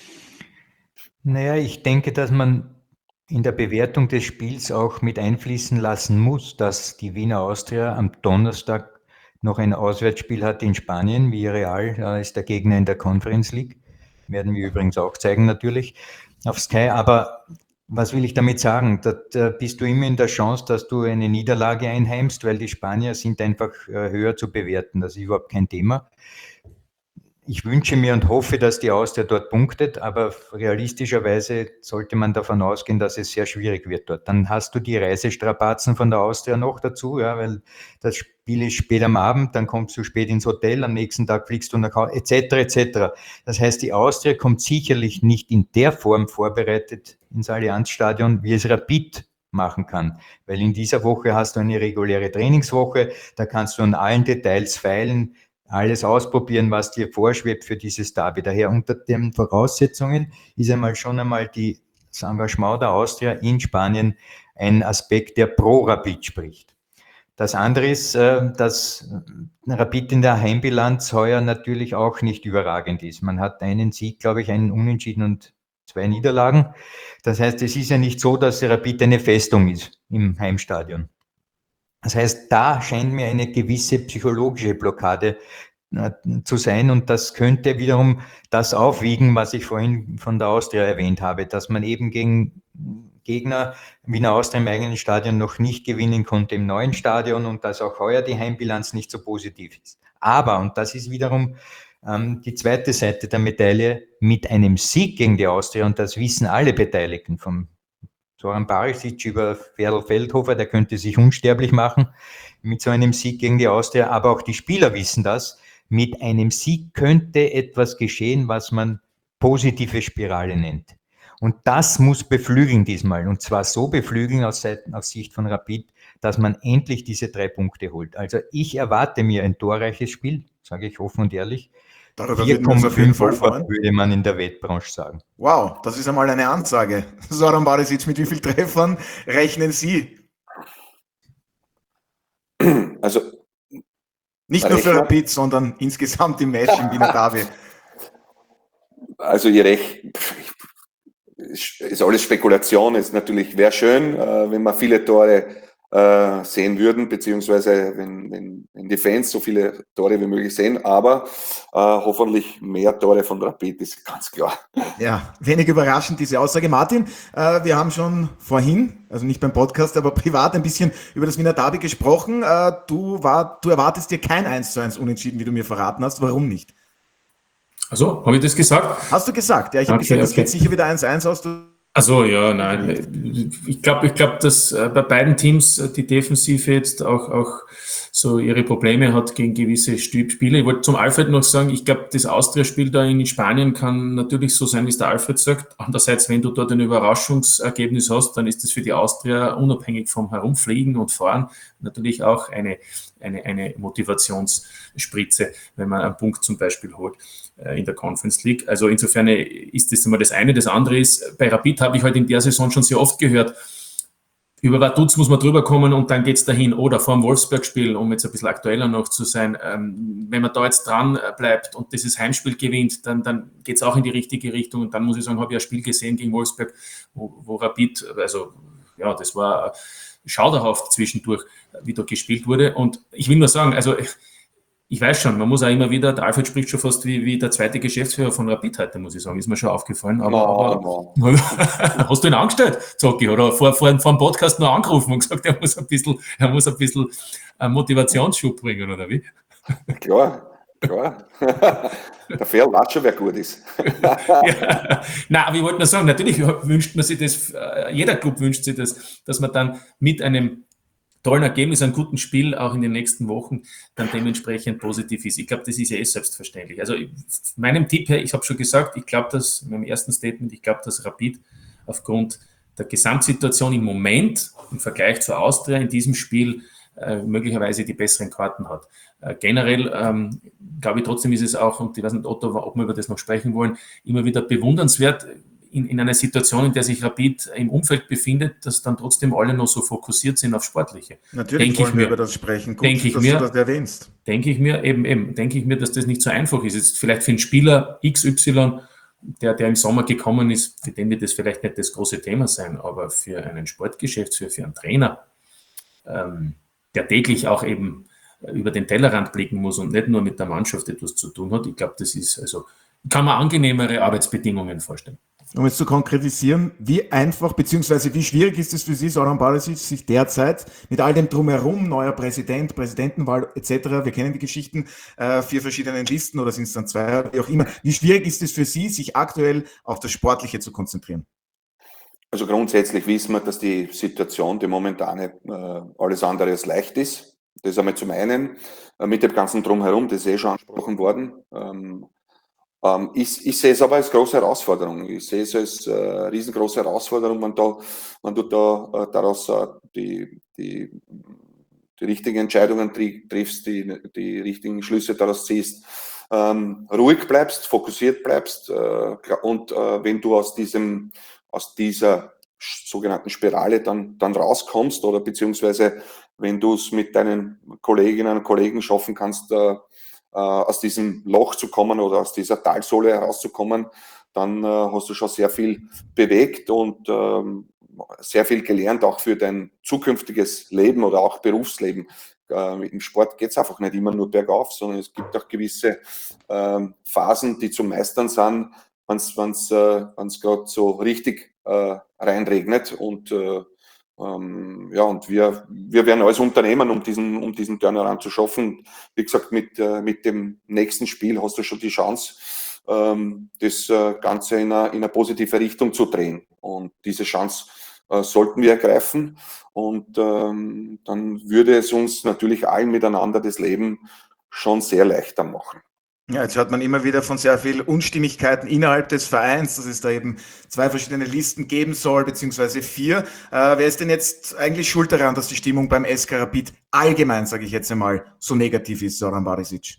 Naja, ich denke, dass man in der Bewertung des Spiels auch mit einfließen lassen muss, dass die Wiener Austria am Donnerstag noch ein Auswärtsspiel hat in Spanien. Villarreal äh, ist der Gegner in der Conference League. Werden wir übrigens auch zeigen natürlich auf Sky. Aber was will ich damit sagen? Da, da bist du immer in der Chance, dass du eine Niederlage einheimst, weil die Spanier sind einfach äh, höher zu bewerten. Das ist überhaupt kein Thema. Ich wünsche mir und hoffe, dass die Austria dort punktet, aber realistischerweise sollte man davon ausgehen, dass es sehr schwierig wird dort. Dann hast du die Reisestrapazen von der Austria noch dazu, ja, weil das Spiel ist spät am Abend, dann kommst du spät ins Hotel, am nächsten Tag fliegst du nach Hause, et cetera et cetera. Das heißt, die Austria kommt sicherlich nicht in der Form vorbereitet ins Allianzstadion, wie es Rapid machen kann, weil in dieser Woche hast du eine reguläre Trainingswoche, da kannst du an allen Details feilen, alles ausprobieren, was dir vorschwebt für dieses Derby. Daher unter den Voraussetzungen ist einmal schon einmal die, das Engagement der Austria in Spanien ein Aspekt, der pro Rapid spricht. Das andere ist, dass Rapid in der Heimbilanz heuer natürlich auch nicht überragend ist. Man hat einen Sieg, glaube ich, einen Unentschieden und zwei Niederlagen. Das heißt, es ist ja nicht so, dass Rapid eine Festung ist im Heimstadion. Das heißt, da scheint mir eine gewisse psychologische Blockade äh, zu sein und das könnte wiederum das aufwiegen, was ich vorhin von der Austria erwähnt habe, dass man eben gegen Gegner Wiener Austria im eigenen Stadion noch nicht gewinnen konnte im neuen Stadion und dass auch heuer die Heimbilanz nicht so positiv ist. Aber, und das ist wiederum ähm, die zweite Seite der Medaille, mit einem Sieg gegen die Austria, und das wissen alle Beteiligten, vom Zoran Barisic über Ferl Feldhofer, der könnte sich unsterblich machen mit so einem Sieg gegen die Austria, aber auch die Spieler wissen das. Mit einem Sieg könnte etwas geschehen, was man positive Spirale nennt. Und das muss beflügeln diesmal, und zwar so beflügeln aus, Seiten, aus Sicht von Rapid, dass man endlich diese drei Punkte holt. Also ich erwarte mir ein torreiches Spiel, sage ich offen und ehrlich. vier Komma fünf würde man in der Wettbranche sagen. Wow, das ist einmal eine Ansage. Zoran Barisic, mit wie vielen Treffern rechnen Sie? Also nicht nur für Rapid, sondern insgesamt im Match im Wiener Derby. Also ihr Recht, ist alles Spekulation, ist natürlich, wäre schön, wenn wir viele Tore äh, sehen würden, beziehungsweise wenn, wenn, wenn die Fans so viele Tore wie möglich sehen, aber äh, hoffentlich mehr Tore von Rapid, ist ganz klar. Ja, wenig überraschend diese Aussage. Martin, äh, wir haben schon vorhin, also nicht beim Podcast, aber privat ein bisschen über das Wiener Derby gesprochen. Äh, du, war, du erwartest dir kein eins zu eins Unentschieden, wie du mir verraten hast. Warum nicht? Also, habe ich das gesagt? Hast du gesagt? Ja, ich habe okay, gesagt, es okay. geht sicher wieder eins eins aus. Also ja, nein. Ich glaube, ich glaube, dass bei beiden Teams die Defensive jetzt auch, auch so ihre Probleme hat gegen gewisse Spiele. Ich wollte zum Alfred noch sagen, ich glaube, das Austria-Spiel da in Spanien kann natürlich so sein, wie es der Alfred sagt. Andererseits, wenn du dort ein Überraschungsergebnis hast, dann ist das für die Austria unabhängig vom Herumfliegen und Fahren natürlich auch eine, eine, eine Motivationsspritze, wenn man einen Punkt zum Beispiel holt in der Conference League. Also insofern ist das immer das eine. Das andere ist, bei Rapid habe ich halt in der Saison schon sehr oft gehört, über Vaduz muss man drüber kommen und dann geht's dahin. Oder vor dem Wolfsburg-Spiel, um jetzt ein bisschen aktueller noch zu sein, ähm, wenn man da jetzt dran bleibt und dieses Heimspiel gewinnt, dann, dann geht's auch in die richtige Richtung. Und dann muss ich sagen, habe ich ein Spiel gesehen gegen Wolfsburg, wo, wo Rapid, also ja, das war schauderhaft zwischendurch, wie da gespielt wurde. Und ich will nur sagen, also ich weiß schon, man muss auch immer wieder, der Alfred spricht schon fast wie, wie der zweite Geschäftsführer von Rapid heute, muss ich sagen, ist mir schon aufgefallen. Aber, No, aber no. hast du ihn angestellt, Zocki, oder vor, vor, vor dem Podcast noch angerufen und gesagt, er muss ein bisschen, er muss ein bisschen einen Motivationsschub bringen, oder wie? Klar, klar. Der Ferl weiß schon, wer gut ist. Ja. Nein, aber ich wollte nur sagen, natürlich wünscht man sich das, jeder Club wünscht sich das, dass man dann mit einem tollen Ergebnis, einem guten Spiel auch in den nächsten Wochen dann dementsprechend positiv ist. Ich glaube, das ist ja eh selbstverständlich. Also meinem Tipp her, ich habe schon gesagt, ich glaube, dass, in meinem ersten Statement, ich glaube, dass Rapid aufgrund der Gesamtsituation im Moment im Vergleich zur Austria in diesem Spiel äh, möglicherweise die besseren Karten hat. Äh, generell ähm, glaube ich trotzdem ist es auch, und ich weiß nicht, Otto, ob wir über das noch sprechen wollen, immer wieder bewundernswert, In, in einer Situation, in der sich Rapid im Umfeld befindet, dass dann trotzdem alle noch so fokussiert sind auf Sportliche. Natürlich denk wollen ich wir mir, über das sprechen. Gut, denke ich dass mir, du das erwähnst. Denke ich mir, eben, eben, denke ich mir, dass das nicht so einfach ist. Jetzt vielleicht für einen Spieler X Y, der, der im Sommer gekommen ist, für den wird das vielleicht nicht das große Thema sein, aber für einen Sportgeschäftsführer, für einen Trainer, ähm, der täglich auch eben über den Tellerrand blicken muss und nicht nur mit der Mannschaft etwas zu tun hat, ich glaube, das ist, also, kann man angenehmere Arbeitsbedingungen vorstellen. Um es zu konkretisieren, wie einfach bzw. wie schwierig ist es für Sie, Zoran Barišić, sich derzeit mit all dem Drumherum, neuer Präsident, Präsidentenwahl et cetera, wir kennen die Geschichten, äh, vier verschiedenen Listen oder sind es dann zwei, wie auch immer, wie schwierig ist es für Sie, sich aktuell auf das Sportliche zu konzentrieren? Also grundsätzlich wissen wir, dass die Situation, die momentane, äh, alles andere als leicht ist. Das ist einmal zum einen, äh, mit dem ganzen Drumherum, das ist eh schon angesprochen worden. Ähm, Ähm, ich, ich sehe es aber als große Herausforderung. Ich sehe es als äh, riesengroße Herausforderung, wenn, da, wenn du da äh, daraus äh, die, die, die richtigen Entscheidungen tri triffst, die, die richtigen Schlüsse daraus ziehst, ähm, ruhig bleibst, fokussiert bleibst äh, und äh, wenn du aus diesem, aus dieser sogenannten Spirale dann, dann rauskommst oder beziehungsweise wenn du es mit deinen Kolleginnen und Kollegen schaffen kannst, äh, aus diesem Loch zu kommen oder aus dieser Talsohle herauszukommen, dann äh, hast du schon sehr viel bewegt und ähm, sehr viel gelernt, auch für dein zukünftiges Leben oder auch Berufsleben. Äh, im Sport geht es einfach nicht immer nur bergauf, sondern es gibt auch gewisse äh, Phasen, die zu meistern sind, wenn es äh, gerade so richtig äh, reinregnet und äh, Ähm, ja, und wir, wir werden alles unternehmen, um diesen, um diesen Turnaround zu schaffen. Wie gesagt, mit, äh, mit dem nächsten Spiel hast du schon die Chance, ähm, das äh, Ganze in eine, in eine positive Richtung zu drehen. Und diese Chance äh, sollten wir ergreifen. Und ähm, dann würde es uns natürlich allen miteinander das Leben schon sehr leichter machen. Ja, jetzt hört man immer wieder von sehr vielen Unstimmigkeiten innerhalb des Vereins, dass es da eben zwei verschiedene Listen geben soll, beziehungsweise vier. Äh, wer ist denn jetzt eigentlich schuld daran, dass die Stimmung beim S K Rapid allgemein, sage ich jetzt einmal, so negativ ist, Zoran Barišić?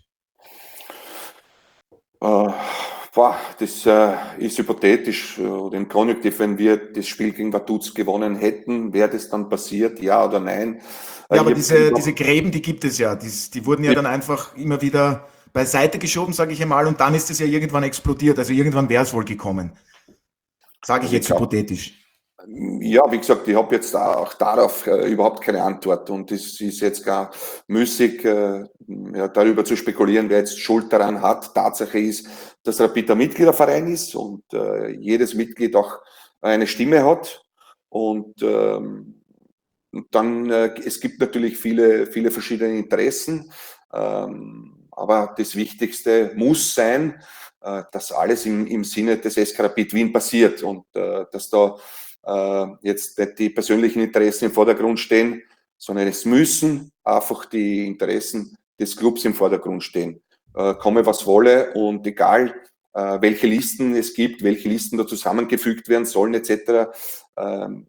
Äh, boah, das äh, ist hypothetisch oder im Konjunktiv, wenn wir das Spiel gegen Vaduz gewonnen hätten, wäre das dann passiert, ja oder nein? Ja, aber ich diese, hab, diese Gräben, die gibt es ja, die, die wurden ja dann einfach immer wieder beiseite geschoben, sage ich einmal, und dann ist es ja irgendwann explodiert. Also irgendwann wäre es wohl gekommen. Sage ich jetzt glaub, hypothetisch. Ja, wie gesagt, ich habe jetzt auch darauf äh, überhaupt keine Antwort und es ist jetzt gar müßig, äh, ja, darüber zu spekulieren, wer jetzt Schuld daran hat. Tatsache ist, dass Rapid ein Mitgliederverein ist und äh, jedes Mitglied auch eine Stimme hat und ähm, dann, äh, es gibt natürlich viele, viele verschiedene Interessen, ähm, aber das Wichtigste muss sein, äh, dass alles im, im Sinne des S K Rapid Wien passiert und äh, dass da äh, jetzt nicht die persönlichen Interessen im Vordergrund stehen, sondern es müssen einfach die Interessen des Clubs im Vordergrund stehen. Äh, komme was wolle und egal, äh, welche Listen es gibt, welche Listen da zusammengefügt werden sollen et cetera, ähm,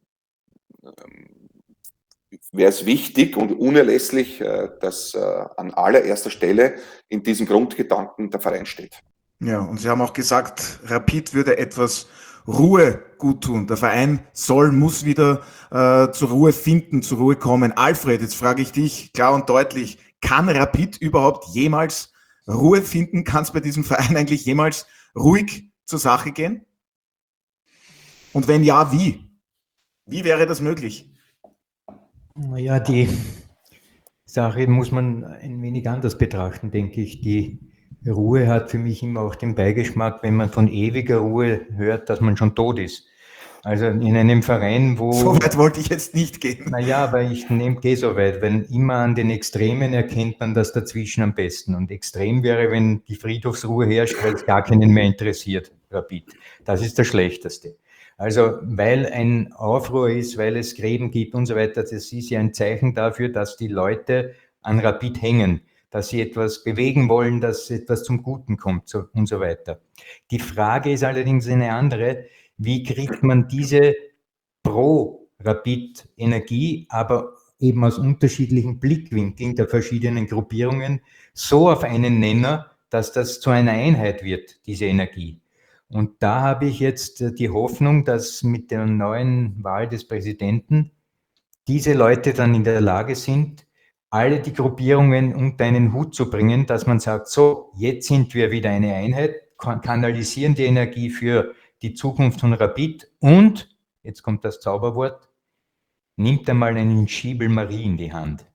wäre es wichtig und unerlässlich, dass an allererster Stelle in diesem Grundgedanken der Verein steht. Ja, und Sie haben auch gesagt, Rapid würde etwas Ruhe gut tun. Der Verein soll, muss wieder äh, zur Ruhe finden, zur Ruhe kommen. Alfred, jetzt frage ich dich klar und deutlich, kann Rapid überhaupt jemals Ruhe finden? Kann es bei diesem Verein eigentlich jemals ruhig zur Sache gehen? Und wenn ja, wie? Wie wäre das möglich? Naja, die Sache muss man ein wenig anders betrachten, denke ich. Die Ruhe hat für mich immer auch den Beigeschmack, wenn man von ewiger Ruhe hört, dass man schon tot ist. Also in einem Verein, wo... So weit wollte ich jetzt nicht gehen. Naja, aber ich nehme gehe so weit, weil immer an den Extremen erkennt man das dazwischen am besten. Und extrem wäre, wenn die Friedhofsruhe herrscht, weil es gar keinen mehr interessiert, Rapid. Das ist das Schlechteste. Also weil ein Aufruhr ist, weil es Gräben gibt und so weiter, das ist ja ein Zeichen dafür, dass die Leute an Rapid hängen, dass sie etwas bewegen wollen, dass etwas zum Guten kommt so, und so weiter. Die Frage ist allerdings eine andere: Wie kriegt man diese Pro-Rapid-Energie, aber eben aus unterschiedlichen Blickwinkeln der verschiedenen Gruppierungen so auf einen Nenner, dass das zu einer Einheit wird, diese Energie? Und da habe ich jetzt die Hoffnung, dass mit der neuen Wahl des Präsidenten diese Leute dann in der Lage sind, alle die Gruppierungen unter einen Hut zu bringen, dass man sagt, so, jetzt sind wir wieder eine Einheit, kanalisieren die Energie für die Zukunft von Rapid und, jetzt kommt das Zauberwort, nimmt einmal einen Schiebel Marie in die Hand,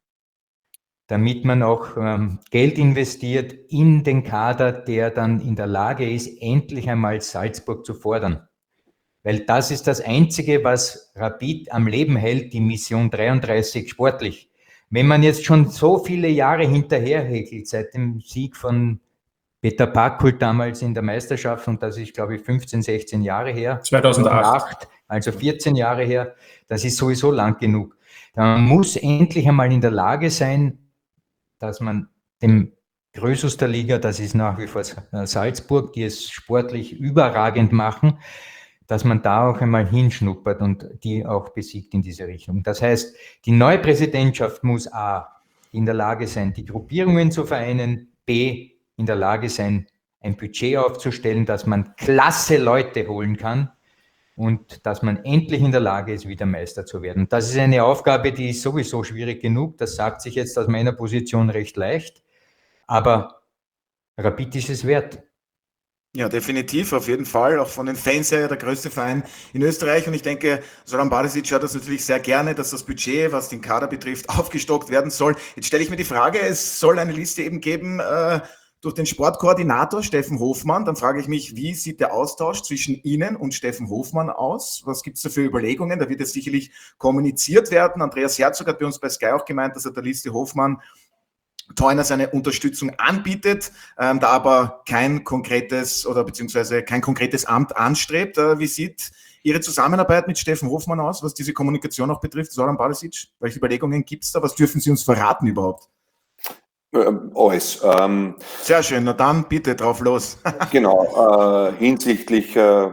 damit man auch ähm, Geld investiert in den Kader, der dann in der Lage ist, endlich einmal Salzburg zu fordern. Weil das ist das Einzige, was Rapid am Leben hält, die Mission dreiunddreißig sportlich. Wenn man jetzt schon so viele Jahre hinterherhäkelt, seit dem Sieg von Peter Packhult damals in der Meisterschaft, und das ist, glaube ich, fünfzehn, sechzehn Jahre her. zweitausendacht. Also vierzehn Jahre her, das ist sowieso lang genug. Man muss endlich einmal in der Lage sein, dass man dem Größus der Liga, das ist nach wie vor Salzburg, die es sportlich überragend machen, dass man da auch einmal hinschnuppert und die auch besiegt in diese Richtung. Das heißt, die neue Präsidentschaft muss A, in der Lage sein, die Gruppierungen zu vereinen, B, in der Lage sein, ein Budget aufzustellen, dass man klasse Leute holen kann und dass man endlich in der Lage ist, wieder Meister zu werden. Das ist eine Aufgabe, die ist sowieso schwierig genug. Das sagt sich jetzt aus meiner Position recht leicht. Aber Rapid ist es wert. Ja, definitiv, auf jeden Fall. Auch von den Fans her der größte Verein in Österreich. Und ich denke, Zoran Barišić hat das natürlich sehr gerne, dass das Budget, was den Kader betrifft, aufgestockt werden soll. Jetzt stelle ich mir die Frage, es soll eine Liste eben geben, äh, durch den Sportkoordinator Steffen Hofmann. Dann frage ich mich, wie sieht der Austausch zwischen Ihnen und Steffen Hofmann aus? Was gibt es da für Überlegungen? Da wird es sicherlich kommuniziert werden. Andreas Herzog hat bei uns bei Sky auch gemeint, dass er der Liste Hofmann Theuner seine Unterstützung anbietet, ähm, da aber kein konkretes oder beziehungsweise kein konkretes Amt anstrebt. Äh, wie sieht Ihre Zusammenarbeit mit Steffen Hofmann aus, was diese Kommunikation auch betrifft? Zoran Barišić, welche Überlegungen gibt es da? Was dürfen Sie uns verraten überhaupt? Ähm, alles. Ähm, Sehr schön, na dann bitte drauf los. genau, äh, hinsichtlich äh,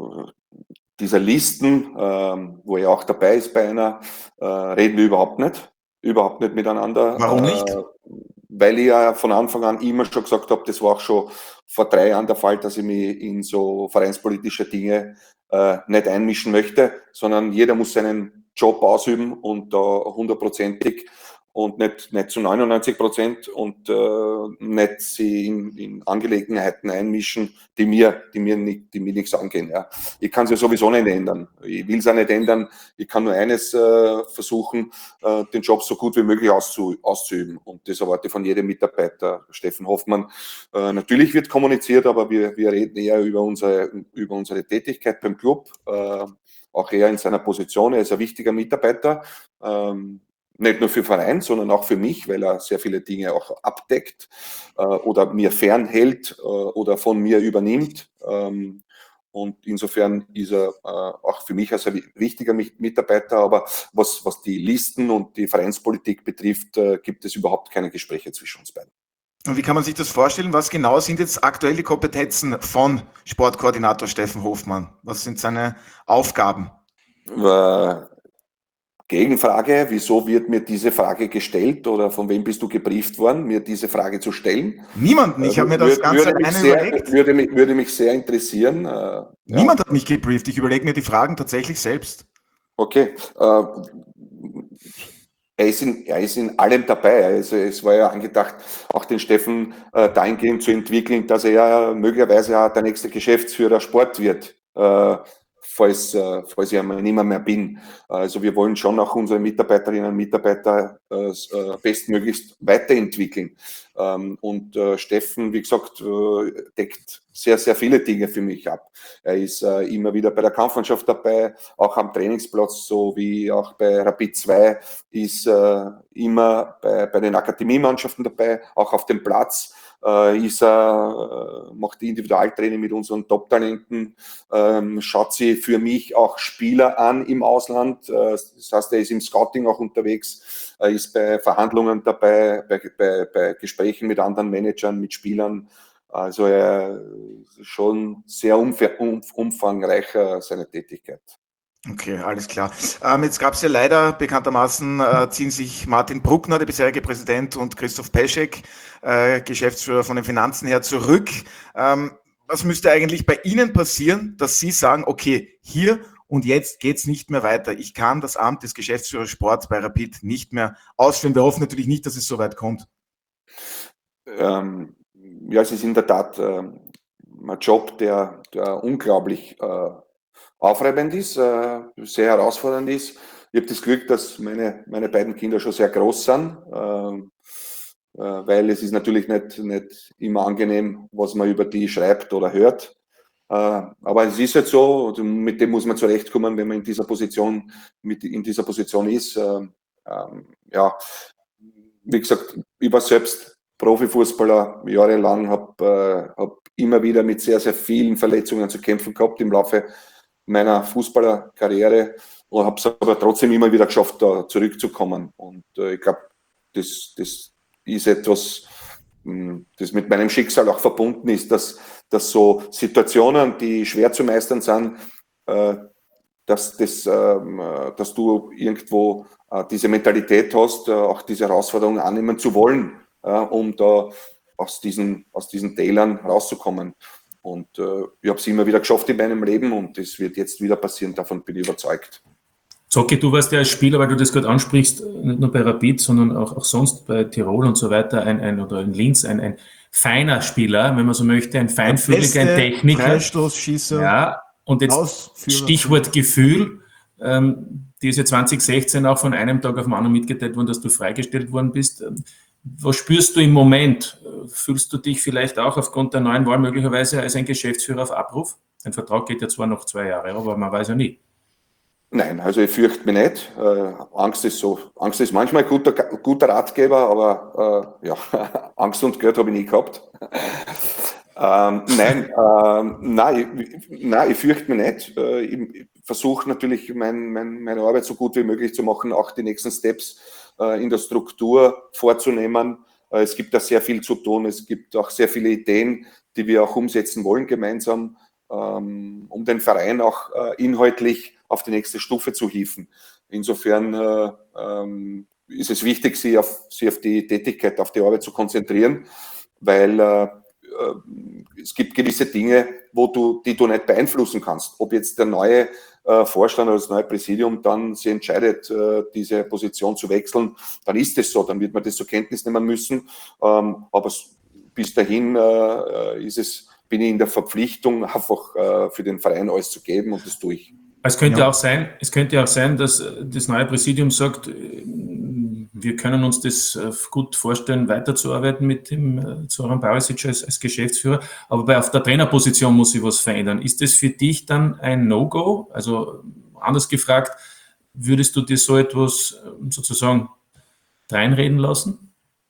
dieser Listen, äh, wo er auch dabei ist bei einer, äh, reden wir überhaupt nicht. Überhaupt nicht miteinander. Warum nicht? Äh, weil ich ja von Anfang an immer schon gesagt habe, das war auch schon vor drei Jahren der Fall, dass ich mich in so vereinspolitische Dinge äh, nicht einmischen möchte, sondern jeder muss seinen Job ausüben und da äh, hundertprozentig und nicht, nicht zu neunundneunzig Prozent und äh, nicht sie in, in Angelegenheiten einmischen, die mir, die mir nicht, die mir nichts angehen. Ja. Ich kann es ja sowieso nicht ändern. Ich will es auch nicht ändern. Ich kann nur eines äh, versuchen, äh, den Job so gut wie möglich auszu, auszuüben. Und das erwarte ich von jedem Mitarbeiter. Steffen Hoffmann. Äh, natürlich wird kommuniziert, aber wir, wir reden eher über unsere, über unsere Tätigkeit beim Club. Äh, auch er in seiner Position. Er ist ein wichtiger Mitarbeiter. Ähm, Nicht nur für Verein, sondern auch für mich, weil er sehr viele Dinge auch abdeckt äh, oder mir fernhält äh, oder von mir übernimmt. Ähm, und insofern ist er äh, auch für mich als ein wichtiger Mitarbeiter. Aber was, was die Listen und die Vereinspolitik betrifft, äh, gibt es überhaupt keine Gespräche zwischen uns beiden. Und wie kann man sich das vorstellen? Was genau sind jetzt aktuell die Kompetenzen von Sportkoordinator Steffen Hofmann? Was sind seine Aufgaben? Äh, Gegenfrage, wieso wird mir diese Frage gestellt oder von wem bist du gebrieft worden, mir diese Frage zu stellen? Niemanden, ich habe mir das Ganze würde alleine sehr, überlegt. Würde mich, würde mich sehr interessieren. Äh, Niemand ja. hat mich gebrieft, ich überlege mir die Fragen tatsächlich selbst. Okay, äh, er, ist in, er ist in allem dabei, also es war ja angedacht, auch den Steffen äh, dahingehend zu entwickeln, dass er möglicherweise auch der nächste Geschäftsführer Sport wird. Äh, falls, äh, falls ich einmal nicht mehr, mehr bin. Also wir wollen schon auch unsere Mitarbeiterinnen und Mitarbeiter äh, äh, bestmöglichst weiterentwickeln. Ähm, und äh, Steffen, wie gesagt, äh, deckt sehr, sehr viele Dinge für mich ab. Er ist äh, immer wieder bei der Kampfmannschaft dabei, auch am Trainingsplatz, so wie auch bei Rapid zwei, ist äh, immer bei, bei den Akademiemannschaften dabei, auch auf dem Platz. Äh, ist er, äh, macht die Individualtraining mit unseren Top-Talenten, ähm, schaut sie für mich auch Spieler an im Ausland. Äh, das heißt, er ist im Scouting auch unterwegs, er ist bei Verhandlungen dabei, bei, bei, bei Gesprächen mit anderen Managern, mit Spielern. Also er ist schon sehr umfangreicher seine Tätigkeit. Okay, alles klar. Ähm, jetzt gab es ja leider, bekanntermaßen äh, ziehen sich Martin Bruckner, der bisherige Präsident, und Christoph Peschek, äh, Geschäftsführer von den Finanzen her, zurück. Ähm, was müsste eigentlich bei Ihnen passieren, dass Sie sagen, okay, hier und jetzt geht's nicht mehr weiter. Ich kann das Amt des Geschäftsführers Sport bei Rapid nicht mehr ausführen. Wir hoffen natürlich nicht, dass es so weit kommt. Ähm, ja, es ist in der Tat äh, ein Job, der, der unglaublich äh, aufreibend ist, äh, sehr herausfordernd ist. Ich habe das Glück, dass meine, meine beiden Kinder schon sehr groß sind, äh, äh, weil es ist natürlich nicht, nicht immer angenehm, was man über die schreibt oder hört. Äh, aber es ist halt so, und mit dem muss man zurechtkommen, wenn man in dieser Position, mit, in dieser Position ist. Äh, äh, ja, wie gesagt, ich war selbst Profifußballer jahrelang, habe äh, hab immer wieder mit sehr, sehr vielen Verletzungen zu kämpfen gehabt im Laufe meiner Fußballerkarriere und habe es aber trotzdem immer wieder geschafft, da zurückzukommen. Und äh, ich glaube, das, das ist etwas, mh, das mit meinem Schicksal auch verbunden ist, dass, dass so Situationen, die schwer zu meistern sind, äh, dass, das, äh, dass du irgendwo äh, diese Mentalität hast, äh, auch diese Herausforderungen annehmen zu wollen, äh, um da aus diesen, aus diesen Tälern rauszukommen. Und äh, ich habe es immer wieder geschafft in meinem Leben und das wird jetzt wieder passieren, davon bin ich überzeugt. Zocki, du warst ja als Spieler, weil du das gerade ansprichst, nicht nur bei Rapid, sondern auch, auch sonst bei Tirol und so weiter, ein, ein oder in Linz, ein, ein feiner Spieler, wenn man so möchte, ein feinfühliger, ein Techniker. Freistoßschießer. Ja, und jetzt Ausführer. Stichwort Gefühl, ähm, die ist ja zwanzig sechzehn auch von einem Tag auf den anderen mitgeteilt worden, dass du freigestellt worden bist. Was spürst du im Moment? Fühlst du dich vielleicht auch aufgrund der neuen Wahl möglicherweise als ein Geschäftsführer auf Abruf? Ein Vertrag geht ja zwar noch zwei Jahre, aber man weiß ja nie. Nein, also ich fürchte mich nicht. Äh, Angst ist so, Angst ist manchmal ein guter, guter Ratgeber, aber äh, ja, Angst und Geld habe ich nie gehabt. ähm, nein, ähm, nein, ich, nein, ich fürchte mich nicht. Äh, ich versuche natürlich mein, mein, meine Arbeit so gut wie möglich zu machen, auch die nächsten Steps in der Struktur vorzunehmen. Es gibt da sehr viel zu tun. Es gibt auch sehr viele Ideen, die wir auch umsetzen wollen gemeinsam, um den Verein auch inhaltlich auf die nächste Stufe zu hieven. Insofern ist es wichtig, sich auf, sich auf die Tätigkeit, auf die Arbeit zu konzentrieren, weil es gibt gewisse Dinge, wo du, die du nicht beeinflussen kannst. Ob jetzt der neue äh, Vorstand oder das neue Präsidium dann sich entscheidet, äh, diese Position zu wechseln, dann ist es so, dann wird man das zur Kenntnis nehmen müssen. Ähm, aber bis dahin äh, ist es, bin ich in der Verpflichtung, einfach äh, für den Verein alles zu geben und das tue ich. Es könnte Ja. auch sein, es könnte auch sein, dass das neue Präsidium sagt, wir können uns das gut vorstellen, weiterzuarbeiten mit dem Zoran Barisic als, als Geschäftsführer, aber bei, auf der Trainerposition muss sich was verändern. Ist das für dich dann ein No-Go? Also anders gefragt, würdest du dir so etwas sozusagen reinreden lassen?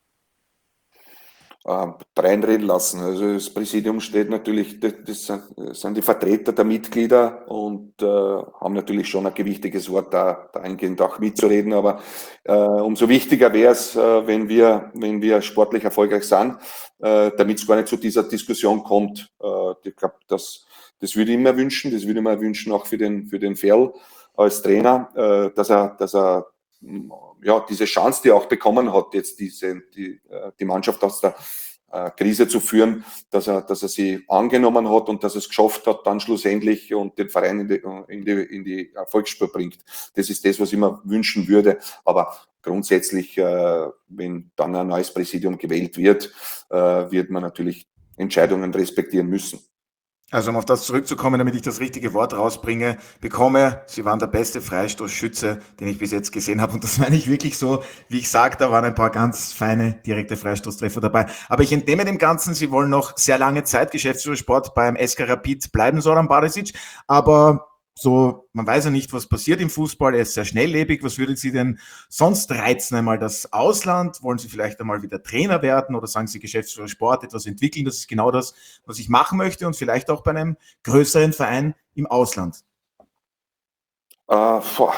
Äh, reinreden lassen. Also das Präsidium steht natürlich, das, das sind die Vertreter der Mitglieder und äh, haben natürlich schon ein gewichtiges Wort da, dahingehend auch mitzureden, aber äh, umso wichtiger wäre es, äh, wenn wir, wenn wir sportlich erfolgreich sind, äh, damit es gar nicht zu dieser Diskussion kommt. Äh, ich glaube, das, das würde ich mir wünschen, das würde ich mir wünschen auch für den, für den Ferl als Trainer, äh, dass er, dass er ja, diese Chance, die er auch bekommen hat, jetzt diese, die, die Mannschaft aus der äh, Krise zu führen, dass er, dass er sie angenommen hat und dass er es geschafft hat, dann schlussendlich und den Verein in die, in die, in die Erfolgsspur bringt. Das ist das, was ich mir wünschen würde. Aber grundsätzlich, äh, wenn dann ein neues Präsidium gewählt wird, äh, wird man natürlich Entscheidungen respektieren müssen. Also um auf das zurückzukommen, damit ich das richtige Wort rausbringe, bekomme, Sie waren der beste Freistoßschütze, den ich bis jetzt gesehen habe. Und das meine ich wirklich so, wie ich sage, da waren ein paar ganz feine direkte Freistoßtreffer dabei. Aber ich entnehme dem Ganzen, Sie wollen noch sehr lange Zeit Geschäftsführer Sport beim S K Rapid bleiben, Zoran Barišić. Aber so, man weiß ja nicht, was passiert im Fußball, er ist sehr schnelllebig. Was würde Sie denn sonst reizen? Einmal das Ausland? Wollen Sie vielleicht einmal wieder Trainer werden oder sagen Sie Geschäftsführer Sport, etwas entwickeln? Das ist genau das, was ich machen möchte und vielleicht auch bei einem größeren Verein im Ausland. Äh, boah.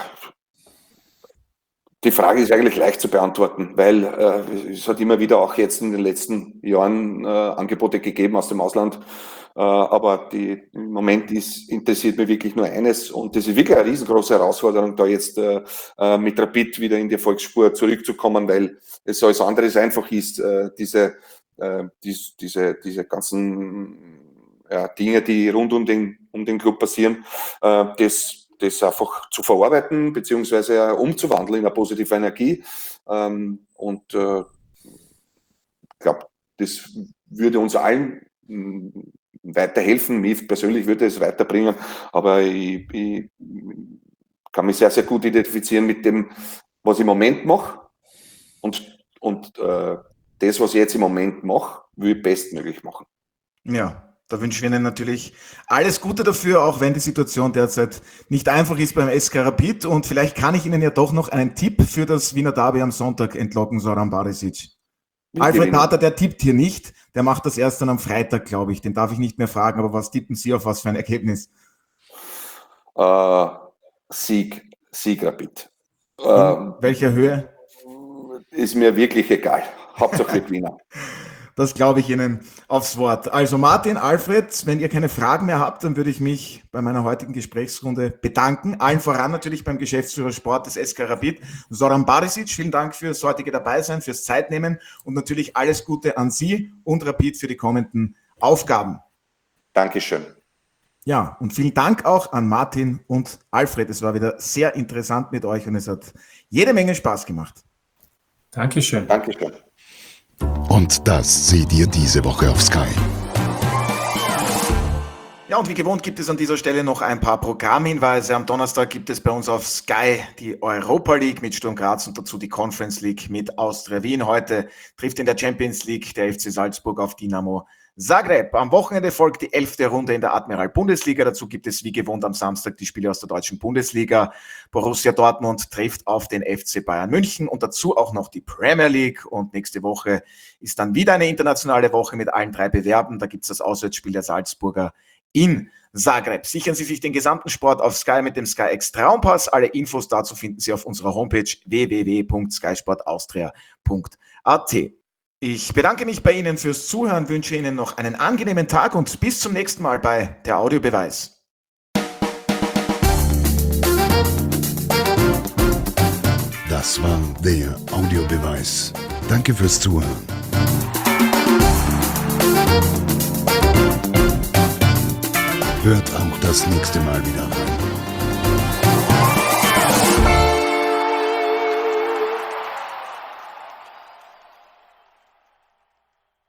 Die Frage ist eigentlich leicht zu beantworten, weil äh, es hat immer wieder auch jetzt in den letzten Jahren äh, Angebote gegeben aus dem Ausland. Äh, aber die, im Moment ist, interessiert mich wirklich nur eines und das ist wirklich eine riesengroße Herausforderung, da jetzt äh, mit Rapid wieder in die Erfolgsspur zurückzukommen, weil es alles andere einfach ist, äh, diese, äh, dies, diese, diese ganzen ja, Dinge, die rund um den, um den Club passieren, äh, das das einfach zu verarbeiten beziehungsweise umzuwandeln in eine positive Energie. Ähm, und äh, ich glaube, das würde uns allen mh, weiterhelfen. Mich persönlich würde es weiterbringen, aber ich, ich kann mich sehr, sehr gut identifizieren mit dem, was ich im Moment mache. Und, und äh, das, was ich jetzt im Moment mache, will ich bestmöglich machen. Ja. Da wünschen wir Ihnen natürlich alles Gute dafür, auch wenn die Situation derzeit nicht einfach ist beim S K Rapid. Und vielleicht kann ich Ihnen ja doch noch einen Tipp für das Wiener Derby am Sonntag entlocken, Zoran Barišić. Alfred Pater, der tippt hier nicht. Der macht das erst dann am Freitag, glaube ich. Den darf ich nicht mehr fragen. Aber was tippen Sie auf was für ein Ergebnis? Äh, Sieg, Sieg Rapid. In äh, welcher Höhe? Ist mir wirklich egal. Hauptsache wir gewinnen. Das glaube ich Ihnen aufs Wort. Also Martin, Alfred, wenn ihr keine Fragen mehr habt, dann würde ich mich bei meiner heutigen Gesprächsrunde bedanken. Allen voran natürlich beim Geschäftsführer Sport des S K Rapid, Zoran Barišić. Vielen Dank fürs heutige Dabeisein, fürs Zeitnehmen und natürlich alles Gute an Sie und Rapid für die kommenden Aufgaben. Dankeschön. Ja, und vielen Dank auch an Martin und Alfred. Es war wieder sehr interessant mit euch und es hat jede Menge Spaß gemacht. Dankeschön. Dankeschön. Und das seht ihr diese Woche auf Sky. Ja, und wie gewohnt gibt es an dieser Stelle noch ein paar Programmhinweise. Am Donnerstag gibt es bei uns auf Sky die Europa League mit Sturm Graz und dazu die Conference League mit Austria Wien. Heute trifft in der Champions League der F C Salzburg auf Dinamo Zagreb. Am Wochenende folgt die elfte Runde in der Admiral Bundesliga. Dazu gibt es wie gewohnt am Samstag die Spiele aus der deutschen Bundesliga. Borussia Dortmund trifft auf den F C Bayern München und dazu auch noch die Premier League. Und nächste Woche ist dann wieder eine internationale Woche mit allen drei Bewerben. Da gibt es das Auswärtsspiel der Salzburger in Zagreb. Sichern Sie sich den gesamten Sport auf Sky mit dem Sky X Traumpass. Alle Infos dazu finden Sie auf unserer Homepage w w w punkt sky sport austria punkt a t. Ich bedanke mich bei Ihnen fürs Zuhören, wünsche Ihnen noch einen angenehmen Tag und bis zum nächsten Mal bei der Audiobeweis. Das war der Audiobeweis. Danke fürs Zuhören. Hört auch das nächste Mal wieder rein.